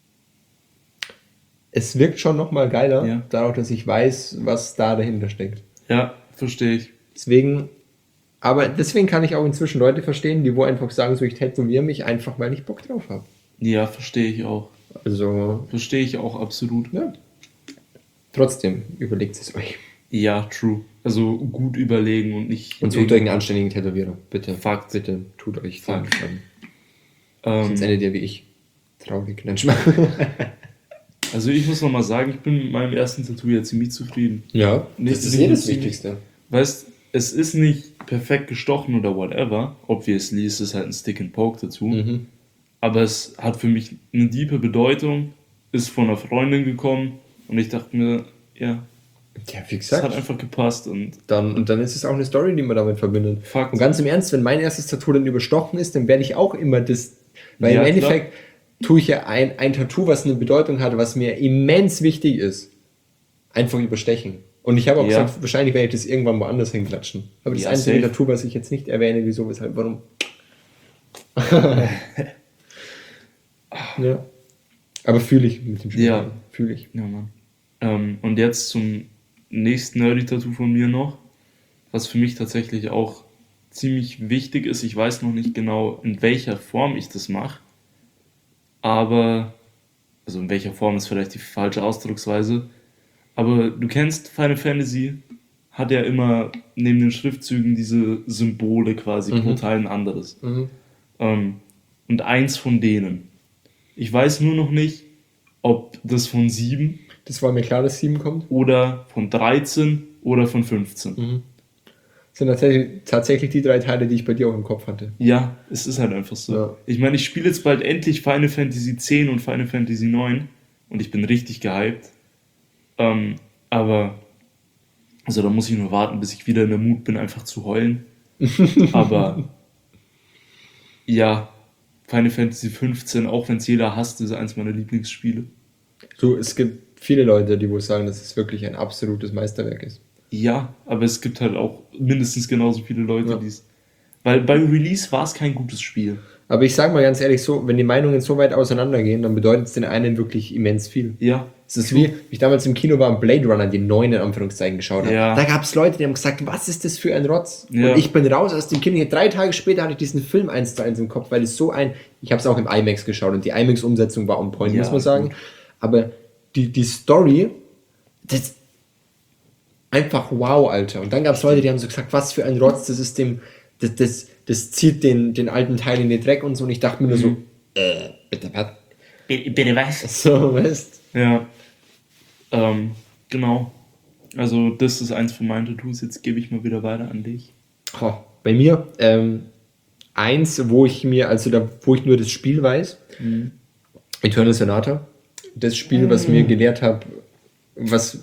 es wirkt schon nochmal geiler, Ja. dadurch, dass ich weiß, was da dahinter steckt. Ja, verstehe ich. Deswegen, aber deswegen kann ich auch inzwischen Leute verstehen, die wo einfach sagen, so ich tätowiere mich einfach, weil ich Bock drauf habe. Ja, verstehe ich auch. Also, Verstehe ich auch absolut. ja. Trotzdem, überlegt es euch. Ja, true. Also gut überlegen und nicht. Und sucht euch einen anständigen Tätowierer. Bitte. Fakt. Bitte tut euch den Fakt. Gefallen. Sonst Ähm, endet ihr wie ich. Traurig. Nein, Schmarrn. also ich muss nochmal sagen, ich bin mit meinem ersten Tattoo jetzt ziemlich zufrieden. Ja, Nicht- das ist nicht eh das ziemlich- Wichtigste. Weißt, es ist nicht perfekt gestochen oder whatever. Obviously ist es halt ein Stick-and-Poke-Tattoo. Mhm. Aber es hat für mich eine tiefe Bedeutung, ist von einer Freundin gekommen und ich dachte mir, ja, Ja, wie es hat gesagt. einfach gepasst und Dann, und dann ist es auch eine Story, die man damit verbindet. Fakt. Und ganz im Ernst, wenn mein erstes Tattoo dann überstochen ist, dann werde ich auch immer das. Weil Ja, im Endeffekt tue ich ja ein, ein Tattoo, was eine Bedeutung hat, was mir immens wichtig ist, einfach überstechen. Und ich habe auch Ja. gesagt, wahrscheinlich werde ich das irgendwann woanders hinklatschen. Aber das Ja, einzige safe. Tattoo, was ich jetzt nicht erwähne, wieso, weshalb, warum. ja. Aber fühle ich mit dem Spiel. Ja. Fühle ich. Ja, Mann. Ähm, und jetzt zum nächsten Nerdy-Tattoo von mir noch, was für mich tatsächlich auch ziemlich wichtig ist. Ich weiß noch nicht genau, in welcher Form ich das mache, aber, also in welcher Form ist vielleicht die falsche Ausdrucksweise, aber du kennst Final Fantasy, hat ja immer neben den Schriftzügen diese Symbole quasi, Mhm. pro Teil ein anderes. Mhm. Ähm, und eins von denen. Ich weiß nur noch nicht, ob das von sieben Das war mir klar, dass sieben kommt. oder von dreizehn oder von fünfzehn. Mhm. Das sind tatsächlich, tatsächlich die drei Teile, die ich bei dir auch im Kopf hatte. Ja, es ist halt einfach so. Ja. Ich meine, ich spiele jetzt bald endlich Final Fantasy zehn und Final Fantasy neun und ich bin richtig gehypt. Ähm, aber, also da muss ich nur warten, bis ich wieder in der Mut bin, einfach zu heulen. Aber, ja, Final Fantasy fünfzehn, auch wenn es jeder hasst, ist eins meiner Lieblingsspiele. So, es gibt viele Leute, die wohl sagen, dass es wirklich ein absolutes Meisterwerk ist. Ja, aber es gibt halt auch mindestens genauso viele Leute, Ja. die es. Weil beim Release war es kein gutes Spiel. Aber ich sage mal ganz ehrlich, so, wenn die Meinungen so weit auseinandergehen, dann bedeutet es den einen wirklich immens viel. Ja. Es ist wie, wie ich damals im Kino war und Blade Runner, die neuen in Anführungszeichen geschaut habe. Ja. Da gab es Leute, die haben gesagt, was ist das für ein Rotz? Ja. Und ich bin raus aus dem Kino. Drei Tage später hatte ich diesen Film eins zu eins im Kopf, weil es so ein, ich habe es auch im IMAX geschaut und die IMAX-Umsetzung war on point, Ja, muss man sagen. gut. Aber die, die Story, das einfach wow, Alter. Und dann gab es Leute, die haben so gesagt, was für ein Rotz, das ist dem, das, das, das zieht den, den alten Teil in den Dreck und so. Und ich dachte mir nur so, äh, bitte, was? Bitte was? So, weißt Ja. Ähm, genau. Also, das ist eins von meinen Tattoos. Jetzt gebe ich mal wieder weiter an dich. Oh, bei mir, ähm, eins, wo ich mir, also da, wo ich nur das Spiel weiß, Eternal Sonata. Das Spiel, was mir gelehrt hat, was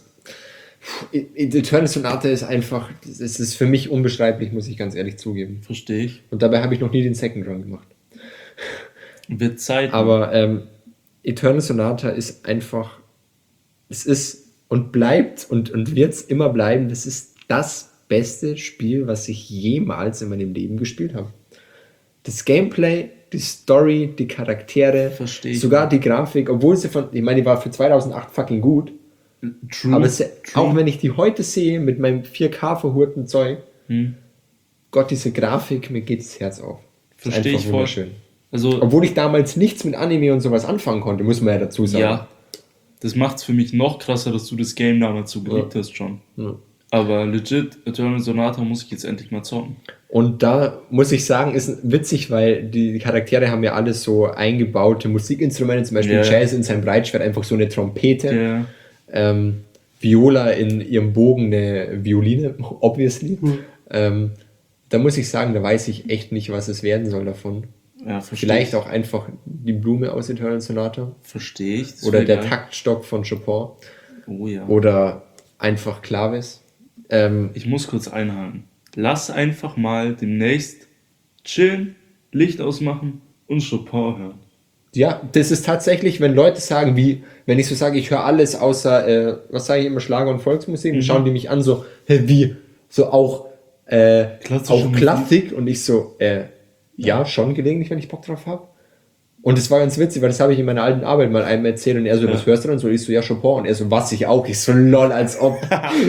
Eternal Sonata ist einfach, es ist für mich unbeschreiblich, muss ich ganz ehrlich zugeben. Verstehe ich. Und dabei habe ich noch nie den Second Run gemacht. Wird Zeit. Aber ähm, Eternal Sonata ist einfach es ist und bleibt und, und wird es immer bleiben, das ist das beste Spiel, was ich jemals in meinem Leben gespielt habe. Das Gameplay, die Story, die Charaktere, Versteh ich. sogar die Grafik, obwohl sie von, ich meine, die war für zweitausendacht fucking gut, True. aber es, True. auch wenn ich die heute sehe mit meinem vier K verhurten Zeug, Hm. Gott, diese Grafik, mir geht das Herz auf. Das ist Versteh einfach ich voll. wunderschön. Also, Obwohl ich damals nichts mit Anime und sowas anfangen konnte, muss man ja dazu sagen. ja, das macht es für mich noch krasser, dass du das Game damals so geliebt Ja. hast schon. Ja. Aber legit, Eternal Sonata muss ich jetzt endlich mal zocken. Und da muss ich sagen, ist witzig, weil die Charaktere haben ja alles so eingebaute Musikinstrumente, zum Beispiel Ja. Jazz in seinem Breitschwert einfach so eine Trompete, Ja. ähm, Viola in ihrem Bogen eine Violine, obviously. Mhm. Ähm, da muss ich sagen, da weiß ich echt nicht, was es werden soll davon. Ja, verstehe Vielleicht ich. auch einfach die Blume aus Eternal Sonata Verstehe ich. Das oder wär der geil. Taktstock von Chopin Oh ja. oder einfach Clavis. Ähm, Ich muss kurz einhaken. Lass einfach mal demnächst chillen, Licht ausmachen und Chopin hören. Ja, das ist tatsächlich, wenn Leute sagen, wie, wenn ich so sage, ich höre alles außer, äh, was sage ich immer, Schlager und Volksmusik, dann schauen die mich an so, hä, wie, so auch, äh, Klassische auch Musik? Klassik und ich so, äh, ja, schon gelegentlich, wenn ich Bock drauf habe. Und das war ganz witzig, weil das habe ich in meiner alten Arbeit mal einem erzählt und er so, Ja. was hörst du denn so? Ich so, ja, Chopin und er so, was, ich auch? Ich so, lol, als ob.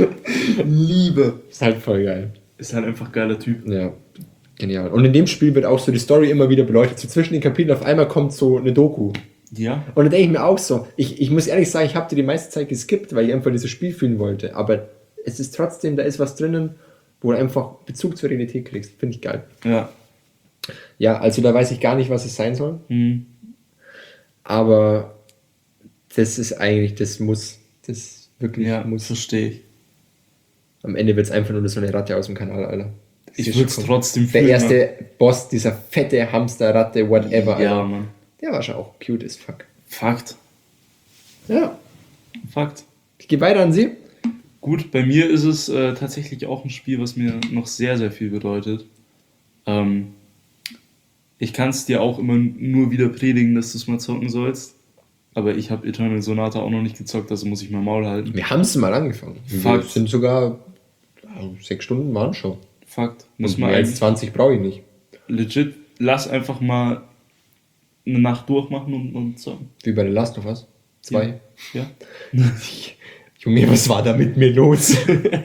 Liebe. Ist halt voll geil. Ist halt einfach geiler Typ. Ja, genial. Und in dem Spiel wird auch so die Story immer wieder beleuchtet. So zwischen den Kapiteln auf einmal kommt so eine Doku. Ja. Und dann denke ich mir auch so, ich, ich muss ehrlich sagen, ich habe dir die meiste Zeit geskippt, weil ich einfach dieses Spiel fühlen wollte. Aber es ist trotzdem, da ist was drinnen, wo du einfach Bezug zur Realität kriegst. Finde ich geil. Ja. Ja, also da weiß ich gar nicht, was es sein soll. Hm. Aber das ist eigentlich, das muss, das wirklich Ja, muss. verstehe ich. Am Ende wird es einfach nur so eine Ratte aus dem Kanal, Alter. Das Ich ist würde es schon- trotzdem Der fühlen, erste Boss, dieser fette Hamsterratte, whatever, Ja, Alter. Mann. Der war schon auch cute as fuck. Fakt. Ja, Fakt. ich gehe weiter an Sie. Gut, bei mir ist es äh, tatsächlich auch ein Spiel, was mir noch sehr, sehr viel bedeutet. Ähm, ich kann es dir auch immer nur wieder predigen, dass du es mal zocken sollst. Aber ich habe Eternal Sonata auch noch nicht gezockt, also muss ich mein Maul halten. Wir haben es mal angefangen. Wir Fakt. sind sogar ja, sechs Stunden waren schon. Fakt. Muss Und man mehr als eigentlich zwanzig brauche ich nicht. legit, lass einfach mal eine Nacht durchmachen und, und zocken. Wie bei The Last of Us. Zwei. Ja. Junge, was war da mit mir los?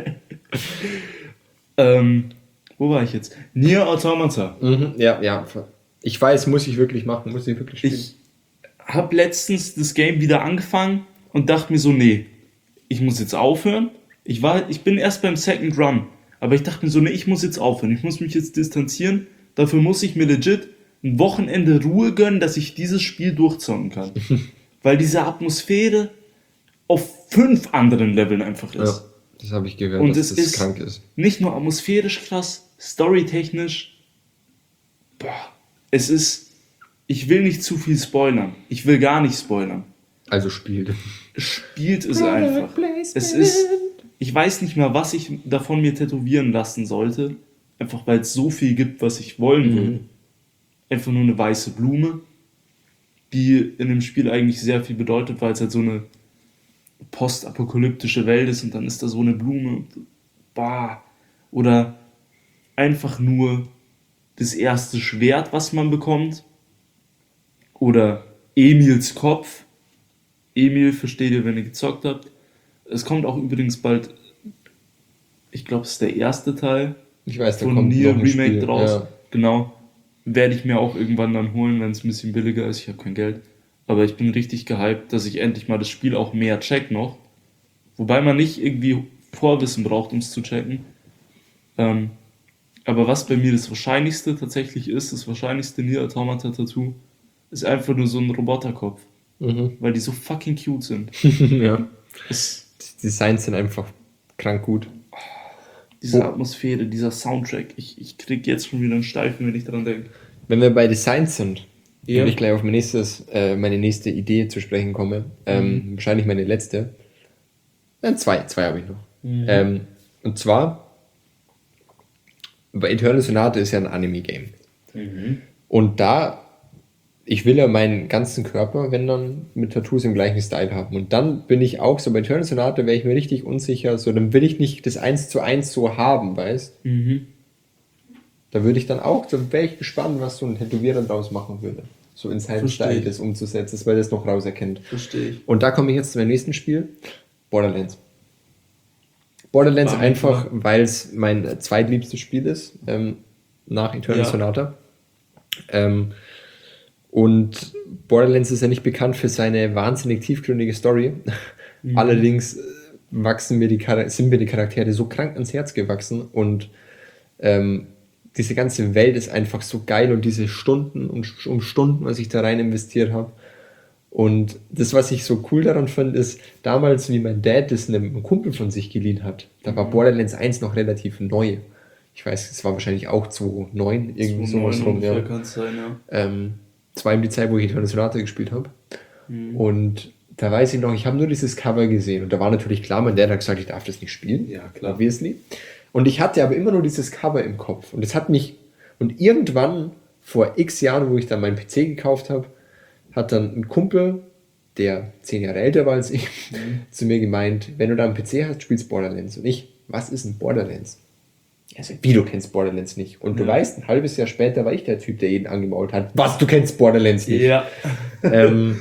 Ähm, wo war ich jetzt? Nier Automata. mhm, ja, ja. Ich weiß, muss ich wirklich machen, muss ich wirklich spielen. Ich habe letztens das Game wieder angefangen und dachte mir so, nee, ich muss jetzt aufhören. Ich, war, ich bin erst beim Second Run, aber ich dachte mir so, nee, ich muss jetzt aufhören. Ich muss mich jetzt distanzieren. Dafür muss ich mir legit ein Wochenende Ruhe gönnen, dass ich dieses Spiel durchzocken kann. Weil diese Atmosphäre auf fünf anderen Leveln einfach ist. ja, das habe ich gehört, Und dass es das ist krank ist. nicht nur atmosphärisch krass, storytechnisch. Boah, es ist. Ich will nicht zu viel spoilern. Ich will gar nicht spoilern. Also spielt. Spielt es einfach. Es ist. Ich weiß nicht mehr, was ich davon mir tätowieren lassen sollte. Einfach weil es so viel gibt, was ich wollen will. Einfach nur eine weiße Blume, die in dem Spiel eigentlich sehr viel bedeutet, weil es halt so eine postapokalyptische Welt ist und dann ist da so eine Blume. Bah. Oder einfach nur das erste Schwert, was man bekommt. Oder Emils Kopf. Emil, versteht ihr, wenn ihr gezockt habt. Es kommt auch übrigens bald, ich glaube, es ist der erste Teil Ich weiß, da von kommt Nier noch ein Remake Spiel. draus. Ja. Genau. Werde ich mir auch irgendwann dann holen, wenn es ein bisschen billiger ist. Ich habe kein Geld. Aber ich bin richtig gehypt, dass ich endlich mal das Spiel auch mehr check noch. Wobei man nicht irgendwie Vorwissen braucht, um es zu checken. Ähm, aber was bei mir das Wahrscheinlichste tatsächlich ist, das wahrscheinlichste Nier Automata Tattoo, ist einfach nur so ein Roboterkopf. Mhm. Weil die so fucking cute sind. ja. Es, Die Designs sind einfach krank gut. diese Oh. Atmosphäre, dieser Soundtrack. Ich, ich krieg jetzt schon wieder einen Steifen, wenn ich dran denke. Wenn wir bei Designs sind, Ja. will ich gleich auf mein nächstes, äh, meine nächste Idee zu sprechen komme. Ähm, Wahrscheinlich meine letzte. Nein, zwei, zwei habe ich noch. Ähm, und zwar, bei Eternal Sonata ist ja ein Anime-Game. Und da ich will ja meinen ganzen Körper, wenn dann, mit Tattoos im gleichen Style haben. Und dann bin ich auch so bei Eternal Sonata, wäre ich mir richtig unsicher, so dann will ich nicht das eins zu eins so haben, weißt? Mhm. Da würde ich dann auch, da wäre ich gespannt, was so ein Tätowierer draus machen würde. So in seinem Versteh Style ich. das umzusetzen, weil das noch rauserkennt. Verstehe ich. Und da komme ich jetzt zu meinem nächsten Spiel, Borderlands. Borderlands War mir einfach, klar. weil es mein zweitliebstes Spiel ist, ähm, nach Eternal Ja. Sonata. Ähm, und Borderlands ist ja nicht bekannt für seine wahnsinnig tiefgründige Story. Mhm. Allerdings äh, wachsen mir die Char- sind mir die Charaktere so krank ans Herz gewachsen und ähm, diese ganze Welt ist einfach so geil und diese Stunden und um Stunden, was ich da rein investiert habe. Und das, was ich so cool daran fand, ist, damals, wie mein Dad das einem Kumpel von sich geliehen hat, da war Borderlands eins noch relativ neu. Ich weiß, es war wahrscheinlich auch zweitausendneun, irgendwie sowas rum. ungefähr Ja. kann es sein, ja. Ähm, das war eben die Zeit, wo ich Eternal Sonata gespielt habe. Mhm. Und da weiß ich noch, ich habe nur dieses Cover gesehen. Und da war natürlich klar, mein Dad hat gesagt, ich darf das nicht spielen. Ja, klar. Obviously. Und ich hatte aber immer nur dieses Cover im Kopf. Und das hat mich, und irgendwann, vor x Jahren, wo ich dann meinen P C gekauft habe, hat dann ein Kumpel, der zehn Jahre älter war als ich, zu mir gemeint, wenn du da einen P C hast, spielst Borderlands. Und ich, was ist ein Borderlands? Er sagt, wie, du kennst Borderlands nicht? Und du Ja. weißt, ein halbes Jahr später war ich der Typ, der jeden angemault hat. Was, du kennst Borderlands nicht? Ja. ähm,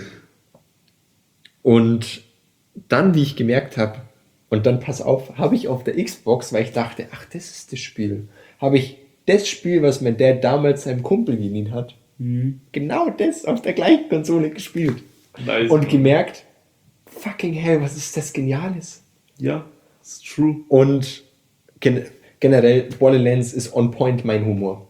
und dann, wie ich gemerkt habe, und dann pass auf, habe ich auf der Xbox, weil ich dachte, ach, das ist das Spiel, habe ich das Spiel, was mein Dad damals seinem Kumpel geliehen hat, Mhm. genau das auf der gleichen Konsole gespielt. Nice. Und gemerkt, fucking hell, was ist das Geniales? Ja, ist true. Und gen generell, Borderlands ist on point mein Humor.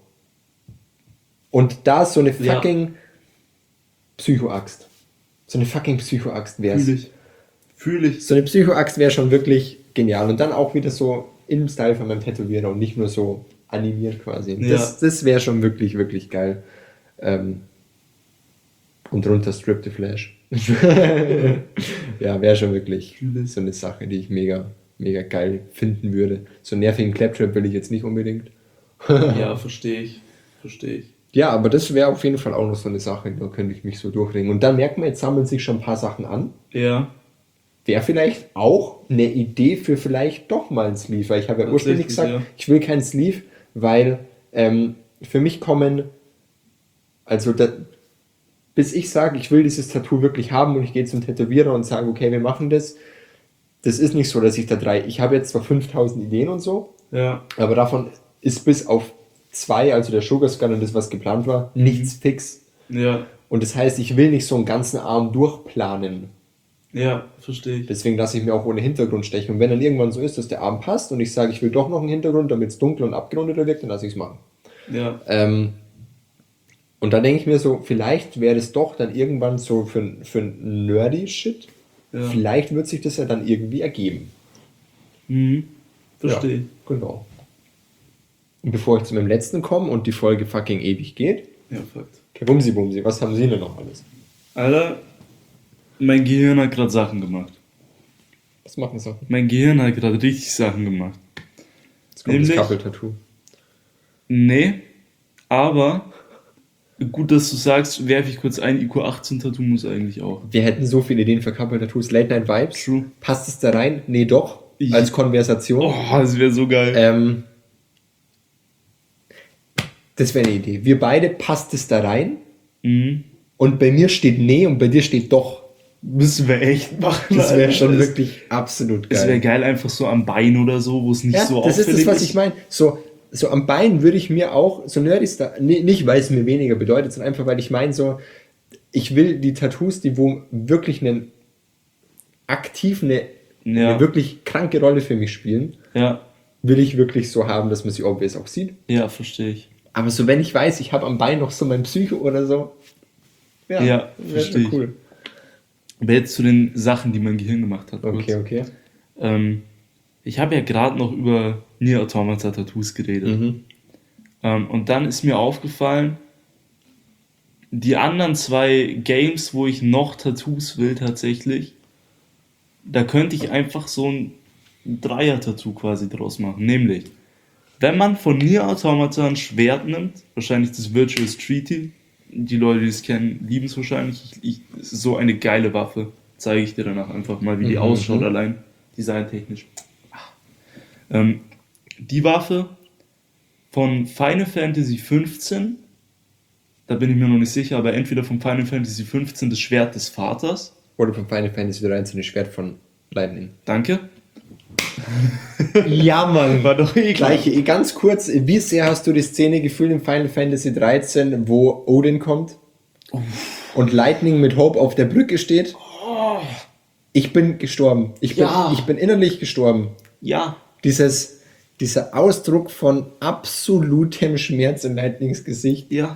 Und da ist so eine Ja. fucking Psycho-Axt. So eine fucking Psycho-Axt wär's. Fühle ich. Fühle ich. So eine Psycho-Axt wäre schon wirklich genial. Und dann auch wieder so im Style von meinem Tätowierer und nicht nur so animiert quasi. Ja. Das, das wäre schon wirklich, wirklich geil. Ähm, und drunter Strip the Flash. Ja, wäre schon wirklich Fühle ich. so eine Sache, die ich mega, mega geil finden würde. So einen nervigen Claptrap will ich jetzt nicht unbedingt. Ja, verstehe ich. Verstehe ich. Ja, aber das wäre auf jeden Fall auch noch so eine Sache, da könnte ich mich so durchringen. Und dann merkt man, jetzt sammeln sich schon ein paar Sachen an. Ja. Wäre vielleicht auch eine Idee für vielleicht doch mal ein Sleeve, weil ich habe ja ursprünglich Tatsächlich, gesagt, ja. ich will keinen Sleeve, weil ähm, für mich kommen, also da, bis ich sage, ich will dieses Tattoo wirklich haben und ich gehe zum Tätowierer und sage, okay, wir machen das, das ist nicht so, dass ich da drei, ich habe jetzt zwar fünftausend Ideen und so, Ja. aber davon ist bis auf zwei, also der Sugar Skull und das, was geplant war, nichts fix. Ja. Und das heißt, ich will nicht so einen ganzen Arm durchplanen. Ja, verstehe ich. Deswegen lasse ich mir auch ohne Hintergrund stechen. Und wenn dann irgendwann so ist, dass der Arm passt und ich sage, ich will doch noch einen Hintergrund, damit es dunkel und abgerundeter wirkt, dann lasse ich es machen. Ja. Ähm, und dann denke ich mir so, vielleicht wäre das doch dann irgendwann so für, für nerdy Shit. Ja. Vielleicht wird sich das ja dann irgendwie ergeben. Mhm. Verstehe ich. Ja, genau. Und bevor ich zu meinem letzten komme und die Folge fucking ewig geht, Ja, Fakt. okay, Bumsi Bumsi, was haben Sie denn noch alles? Alter, mein Gehirn hat gerade Sachen gemacht. Was machen Sie? Mein Gehirn hat gerade richtig Sachen gemacht. Jetzt kommt Nämlich- das Couple-Tattoo. Nee, aber gut, dass du sagst, werfe ich kurz ein, I Q achtzehn Tattoo muss eigentlich auch. Wir hätten so viele Ideen für Couple-Tattoos. Late Night Vibes. True. Passt es da rein? Nee, doch. Ich- Als Konversation. Oh, das wäre so geil. Ähm, das wäre eine Idee. Wir beide, passt es da rein? Mhm. Und bei mir steht nee und bei dir steht doch. Müssen wir echt machen. Das wäre Alter. schon Das- wirklich absolut Es wäre geil. geil, einfach so am Bein oder so, wo es nicht Ja, so das ist das, auffällig was ich meine. So, so am Bein würde ich mir auch, so nerdy da, nee, nicht weil es mir weniger bedeutet, sondern einfach, weil ich meine, so, ich will die Tattoos, die wo wirklich einen aktiv eine, Ja. eine wirklich kranke Rolle für mich spielen, Ja, will ich wirklich so haben, dass man sie obvious auch sieht. ja, verstehe ich. Aber so, wenn ich weiß, ich habe am Bein noch so mein Psycho oder so, Ja, wäre verstehe ich. cool. Aber jetzt zu den Sachen, die mein Gehirn gemacht hat. kurz. Okay, okay. Ähm, ich habe ja gerade noch über Nier Automata Tattoos geredet. Mhm. Ähm, und dann ist mir aufgefallen, die anderen zwei Games, wo ich noch Tattoos will tatsächlich, da könnte ich einfach so ein Dreier-Tattoo quasi draus machen. Nämlich, wenn man von Nier Automata ein Schwert nimmt, wahrscheinlich das Virtuous Treaty, die Leute, die es kennen, lieben es wahrscheinlich. Ich, ich, es ist so eine geile Waffe. Zeige ich dir danach einfach mal, wie die Mhm. ausschaut, allein designtechnisch. Ähm, die Waffe von Final Fantasy fünfzehn, da bin ich mir noch nicht sicher, aber entweder von Final Fantasy fünfzehn das Schwert des Vaters. Oder von Final Fantasy dreizehn das Schwert von Lightning. Danke. Ja, Mann. War doch eh klar. Gleiche, ganz kurz, wie sehr hast du die Szene gefühlt in Final Fantasy dreizehn, wo Odin kommt und Lightning mit Hope auf der Brücke steht? Ich bin gestorben. Ich bin, Ja. ich bin innerlich gestorben. Ja. Dieses, dieser Ausdruck von absolutem Schmerz in Lightnings Gesicht. Ja.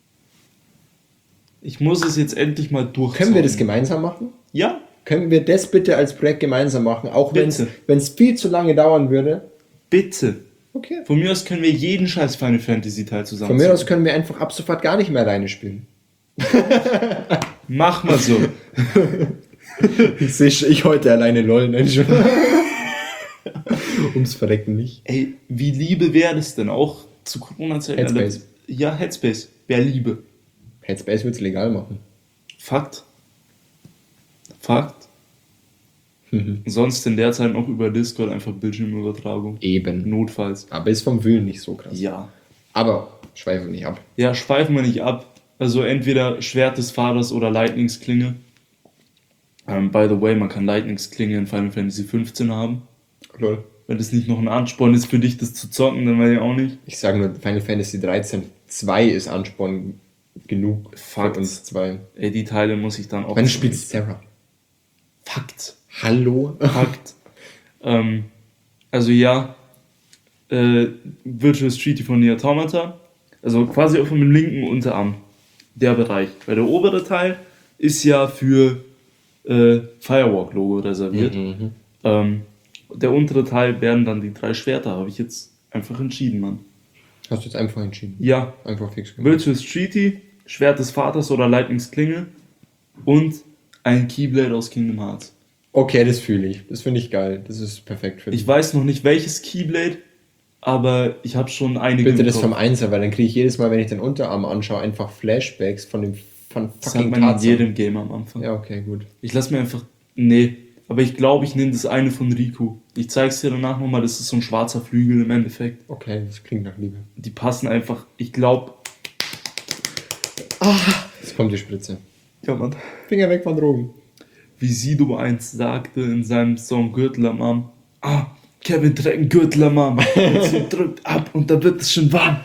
Ich muss es jetzt endlich mal durchziehen. Können wir das gemeinsam machen? Ja. Können wir das bitte als Projekt gemeinsam machen? Auch wenn Bitte. es viel zu lange dauern würde. Bitte. Okay. Von mir aus können wir jeden scheiß Final Fantasy Teil zusammen. Von mir aus können wir einfach ab sofort gar nicht mehr alleine spielen. Mach mal so. Ich sehe ich heute alleine LOL, nein, schon. Ums Verrecken nicht. Ey, wie Liebe wäre das denn auch zu Corona-Zeiten? Headspace. Ja, Headspace. Wäre Liebe. Headspace wird es legal machen. Fakt. Fakt. Mhm. Sonst in der Zeit noch über Discord einfach Bildschirmübertragung. Eben. Notfalls. Aber ist vom Willen nicht so krass. Ja. Aber schweifen wir nicht ab. Ja, schweifen wir nicht ab. Also entweder Schwert des Vaters oder Lightningsklinge. Um, by the way, man kann Lightningsklinge in Final Fantasy fünfzehn haben. Lol. Wenn das nicht noch ein Ansporn ist für dich, das zu zocken, dann weiß ich auch nicht. Ich sage nur, Final Fantasy dreizehn zwei ist Ansporn genug Fakt. für uns zwei. Ey, die Teile muss ich dann auch... Wann du spielst Sarah? Fakt. Hallo? Fakt. ähm, also ja, äh, Virtual Street von Nier Automata, also quasi auf dem linken Unterarm, der Bereich. Weil der obere Teil ist ja für äh, Firewalk-Logo reserviert. Mhm. Ähm, der untere Teil werden dann die drei Schwerter, habe ich jetzt einfach entschieden, Mann. Hast du jetzt einfach entschieden? Ja, Einfach fix gemacht. Virtual Streety, Schwert des Vaters oder Lightningsklinge und ein Keyblade aus Kingdom Hearts. Okay, das fühle ich. Das finde ich geil. Das ist perfekt für dich. Ich weiß noch nicht welches Keyblade, aber ich habe schon einige. Bitte im das Kopf. vom Einser, weil dann kriege ich jedes Mal, wenn ich den Unterarm anschaue, einfach Flashbacks von dem von Das hat fucking man in Tarzan. jedem Game am Anfang. Ja, okay, gut. Ich lasse mir einfach. Nee, aber ich glaube, ich nehme das eine von Riku. Ich zeig's dir danach nochmal, das ist so ein schwarzer Flügel im Endeffekt. Okay, das klingt nach Liebe. Die passen einfach, ich glaube. Jetzt kommt die Spritze. Ja, Mann. Finger weg von Drogen. Wie Sido einst sagte in seinem Song Gürtel am Arm. Ah, Kevin trägt einen Gürtel am Arm. Und sie drückt ab und da wird es schon warm.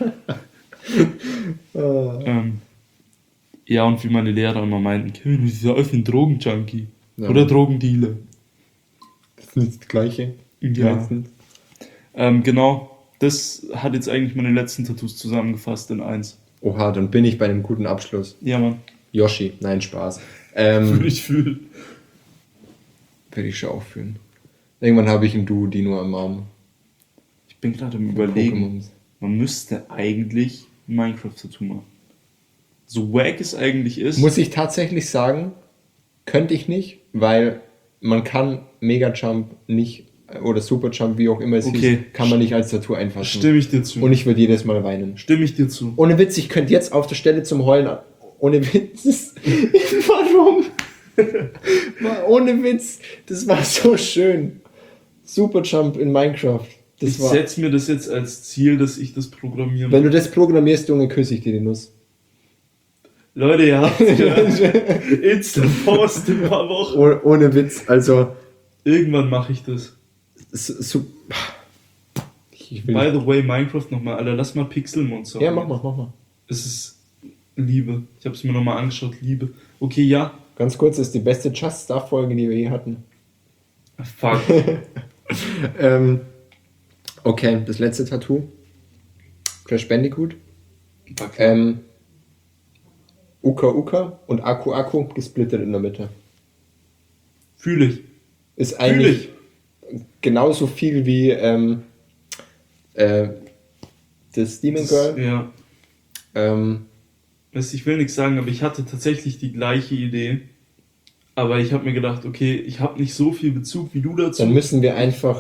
Ah. ähm, ja, und wie meine Lehrer immer meinten, Kevin, du bist ja ein Drogenjunkie. Ja. Oder Drogendealer. Das ist nicht das Gleiche. Ja. Meistens. Ähm, genau, das hat jetzt eigentlich meine letzten Tattoos zusammengefasst in eins. Oha, dann bin ich bei einem guten Abschluss. Ja, Mann. Yoshi, nein, Spaß. Ähm, Würde ich fühlen. Werde ich schon aufführen. Irgendwann habe ich ein Duo-Dino am Arm. Ich bin gerade am Überlegen, Pokémons. man müsste eigentlich ein Minecraft-Tattoo machen. So wack es eigentlich ist. Muss ich tatsächlich sagen, könnte ich nicht, weil man kann Mega Jump nicht, oder Super Jump, wie auch immer es Okay. hieß, kann man nicht als Tattoo einfassen. Stimme ich dir zu. Und ich würde jedes Mal weinen. Stimme ich dir zu. Ohne Witz, ich könnte jetzt auf der Stelle zum Heulen. Ohne Witz. Warum? War- Ohne Witz. Das war so schön. Super Jump in Minecraft. Das Ich war. setze mir das jetzt als Ziel, dass ich das programmiere. Wenn du das programmierst, Junge, küsse ich dir die Nuss. Leute, ihr habt ja Insta-Post in ein paar Wochen. Oh, ohne Witz. Also. Irgendwann mache ich das. So, so, ich will By the way, Minecraft nochmal, Alter, lass mal Pixelmonster. ja, mach mal, mach mal. Es ist Liebe. Ich habe es mir nochmal angeschaut, Liebe. Okay, ja. Ganz kurz, das ist die beste Just Stuff-Folge, die wir je hatten. Fuck. Ähm, okay, das letzte Tattoo. Crash Bandicoot. Fuck. Ähm, Uka Uka und Aku Aku gesplittet in der Mitte. Fühle ich. Ist Fühle eigentlich ich. genauso viel wie ähm, äh, das Demon Das, Girl. ja. Ähm, Weißt du, ich will nichts sagen, aber ich hatte tatsächlich die gleiche Idee. Aber ich habe mir gedacht, okay, ich habe nicht so viel Bezug wie du dazu. dann müssen wir einfach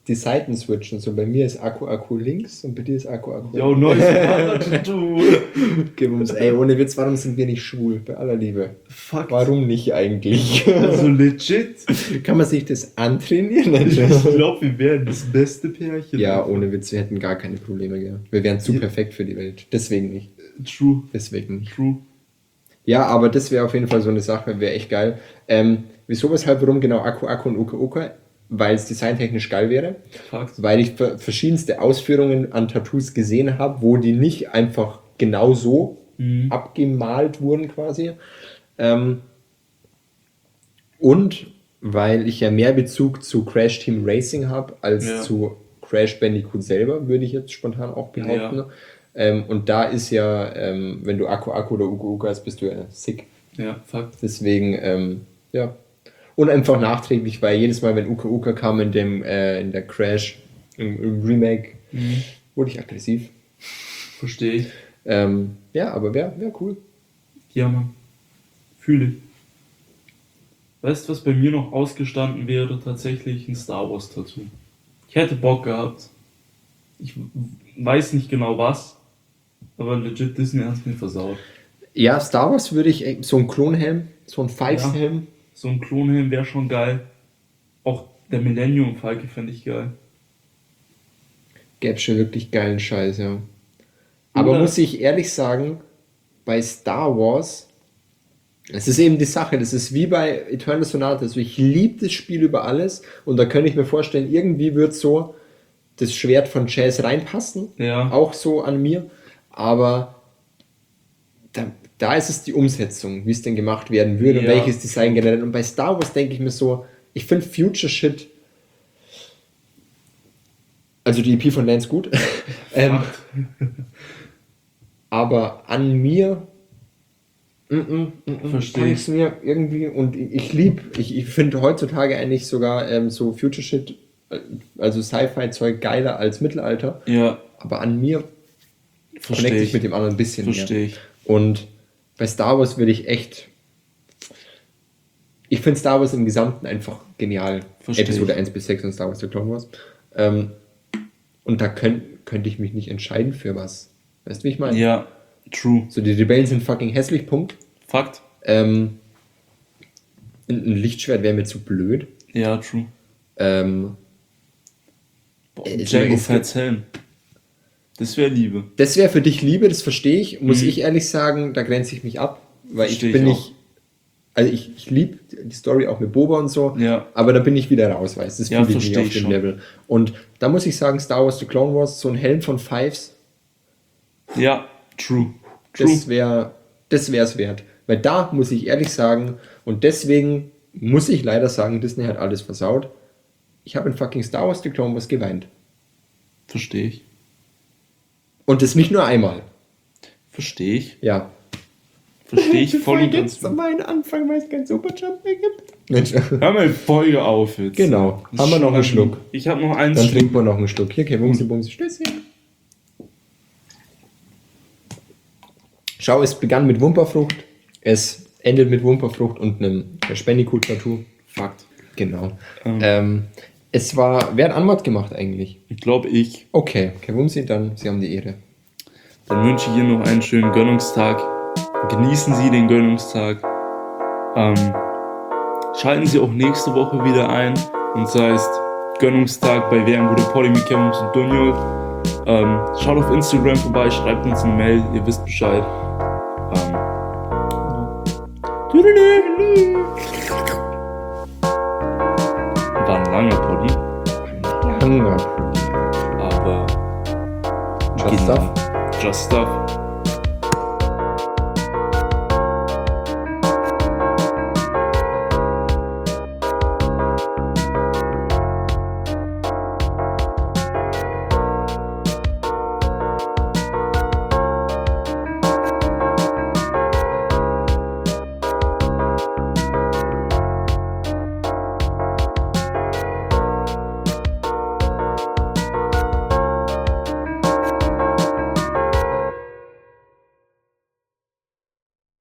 die Seiten switchen. So bei mir ist Akku Akku links und bei dir ist Akku Akku. Jo, neues Tattoo. Gib uns, ey, ohne Witz, warum sind wir nicht schwul? Bei aller Liebe. Fuck. Warum nicht eigentlich? Also legit. Kann man sich das antrainieren? Ich glaube, wir wären das beste Pärchen. Ja, ohne Witz, wir hätten gar keine Probleme gehabt. Wir wären zu Ja. perfekt für die Welt. Deswegen nicht. True. Deswegen nicht. True. Ja, aber das wäre auf jeden Fall so eine Sache, wäre echt geil. Ähm, wieso, weshalb, warum genau Akku Akku und Uka Uka? Weil es designtechnisch geil wäre. Fakt. Weil ich ver- verschiedenste Ausführungen an Tattoos gesehen habe, wo die nicht einfach genau so Mhm. abgemalt wurden quasi. Ähm, und weil ich ja mehr Bezug zu Crash Team Racing habe als Ja. zu Crash Bandicoot selber, würde ich jetzt spontan auch behaupten. Ja. Ähm, und da ist ja, ähm, wenn du Akku Akku oder Uka Uka hast, bist du ja sick. Ja, Fakt. Deswegen, ähm, ja. Und einfach nachträglich, weil jedes Mal, wenn Uka Uka kam in dem, äh, in der Crash, im, im Remake, Mhm. wurde ich aggressiv. Verstehe ich. Ähm, ja, aber wäre wär cool. Ja, Mann. Fühle ich. Weißt du, was bei mir noch ausgestanden wäre? Tatsächlich ein Star Wars Tattoo. Ich hätte Bock gehabt. Ich w- weiß nicht genau was, aber legit Disney hat es mir versaut. Ja, Star Wars würde ich, äh, so ein Klonhelm, so ein Fives-Helm. So ein Klonhelm wäre schon geil. Auch der Millennium Falke fände ich geil. Gäbe schon wirklich geilen Scheiß, ja. Aber Oder- muss ich ehrlich sagen, bei Star Wars, es ist eben die Sache, das ist wie bei Eternal Sonata, also ich liebe das Spiel über alles und da könnte ich mir vorstellen, irgendwie wird so das Schwert von Jazz reinpassen, Ja. auch so an mir, aber da, da ist es die Umsetzung, wie es denn gemacht werden würde und Ja. welches Design generell. Und bei Star Wars denke ich mir so, ich finde Future Shit, also die E P von Lance gut, ähm, aber an mir mm, mm, mm, mm, Versteh kann ich. ich's mir irgendwie und ich, ich liebe, ich, ich finde heutzutage eigentlich sogar ähm, so Future Shit, äh, also Sci-Fi-Zeug geiler als Mittelalter, Ja, aber an mir verstehe connecte ich ich. mit dem anderen ein bisschen Verstehe mehr. ich. Und bei Star Wars würde ich echt, ich finde Star Wars im Gesamten einfach genial. Versteh Episode ich. eins bis sechs und Star Wars The Clone Wars. Ähm, und da könnt, könnte ich mich nicht entscheiden für was. Weißt du, wie ich meine? Ja, true. So, die Rebellen sind fucking hässlich, Punkt. Fakt. Ähm, ein ein Lichtschwert wäre mir zu blöd. Ja, true. Ähm, Boah, Äh, es- Django es- Fett's Helm. Das wäre Liebe. das wäre für dich Liebe, das verstehe ich. Muss Mhm. ich ehrlich sagen, da grenze ich mich ab. Weil Versteh ich ich bin auch. nicht. Also ich, ich liebe die Story auch mit Boba und so, Ja. aber da bin ich wieder raus, weißt du, das Ja, fühle ich nicht versteh auf ich dem schon. Level. Und da muss ich sagen, Star Wars The Clone Wars, so ein Helm von Fives, Ja, true. True. das wäre das wär's wert. Weil da muss ich ehrlich sagen, und deswegen muss ich leider sagen, Disney hat alles versaut. Ich habe in fucking Star Wars The Clone Wars geweint. Verstehe ich. Und das nicht nur einmal. Verstehe ich. Ja. Verstehe ich voll und ganz. meinen Anfang, weil es kein Superjump mehr gibt. Mensch. Hör mal Folge auf jetzt. Genau. Das Haben wir ist noch schon einen Schluck? genug. Ich habe noch eins. Dann Schluck. trinken wir noch einen Schluck. Hier, okay, Bumsi, Bumsi, Stößchen. Schau, es begann mit Wumperfrucht, es endet mit Wumperfrucht und einem Spendicoot-Tattoo. Fakt. Genau. Ähm. Ähm, es war, wer hat Anmod gemacht eigentlich? Ich glaube ich. Okay, okay, Wumsi, dann, Sie haben die Ehre. Dann wünsche ich Ihnen noch einen schönen Gönnungstag. Genießen Sie den Gönnungstag. Ähm, schalten Sie auch nächste Woche wieder ein. Und sei es Gönnungstag bei Wer ein guter Poddy mit Kevin und Dunjol. Ähm, schaut auf Instagram vorbei, schreibt uns eine Mail, ihr wisst Bescheid. Ähm, Tüdelü. War ein langer Poddy, Langer. aber Just Stuff. Just Stuff.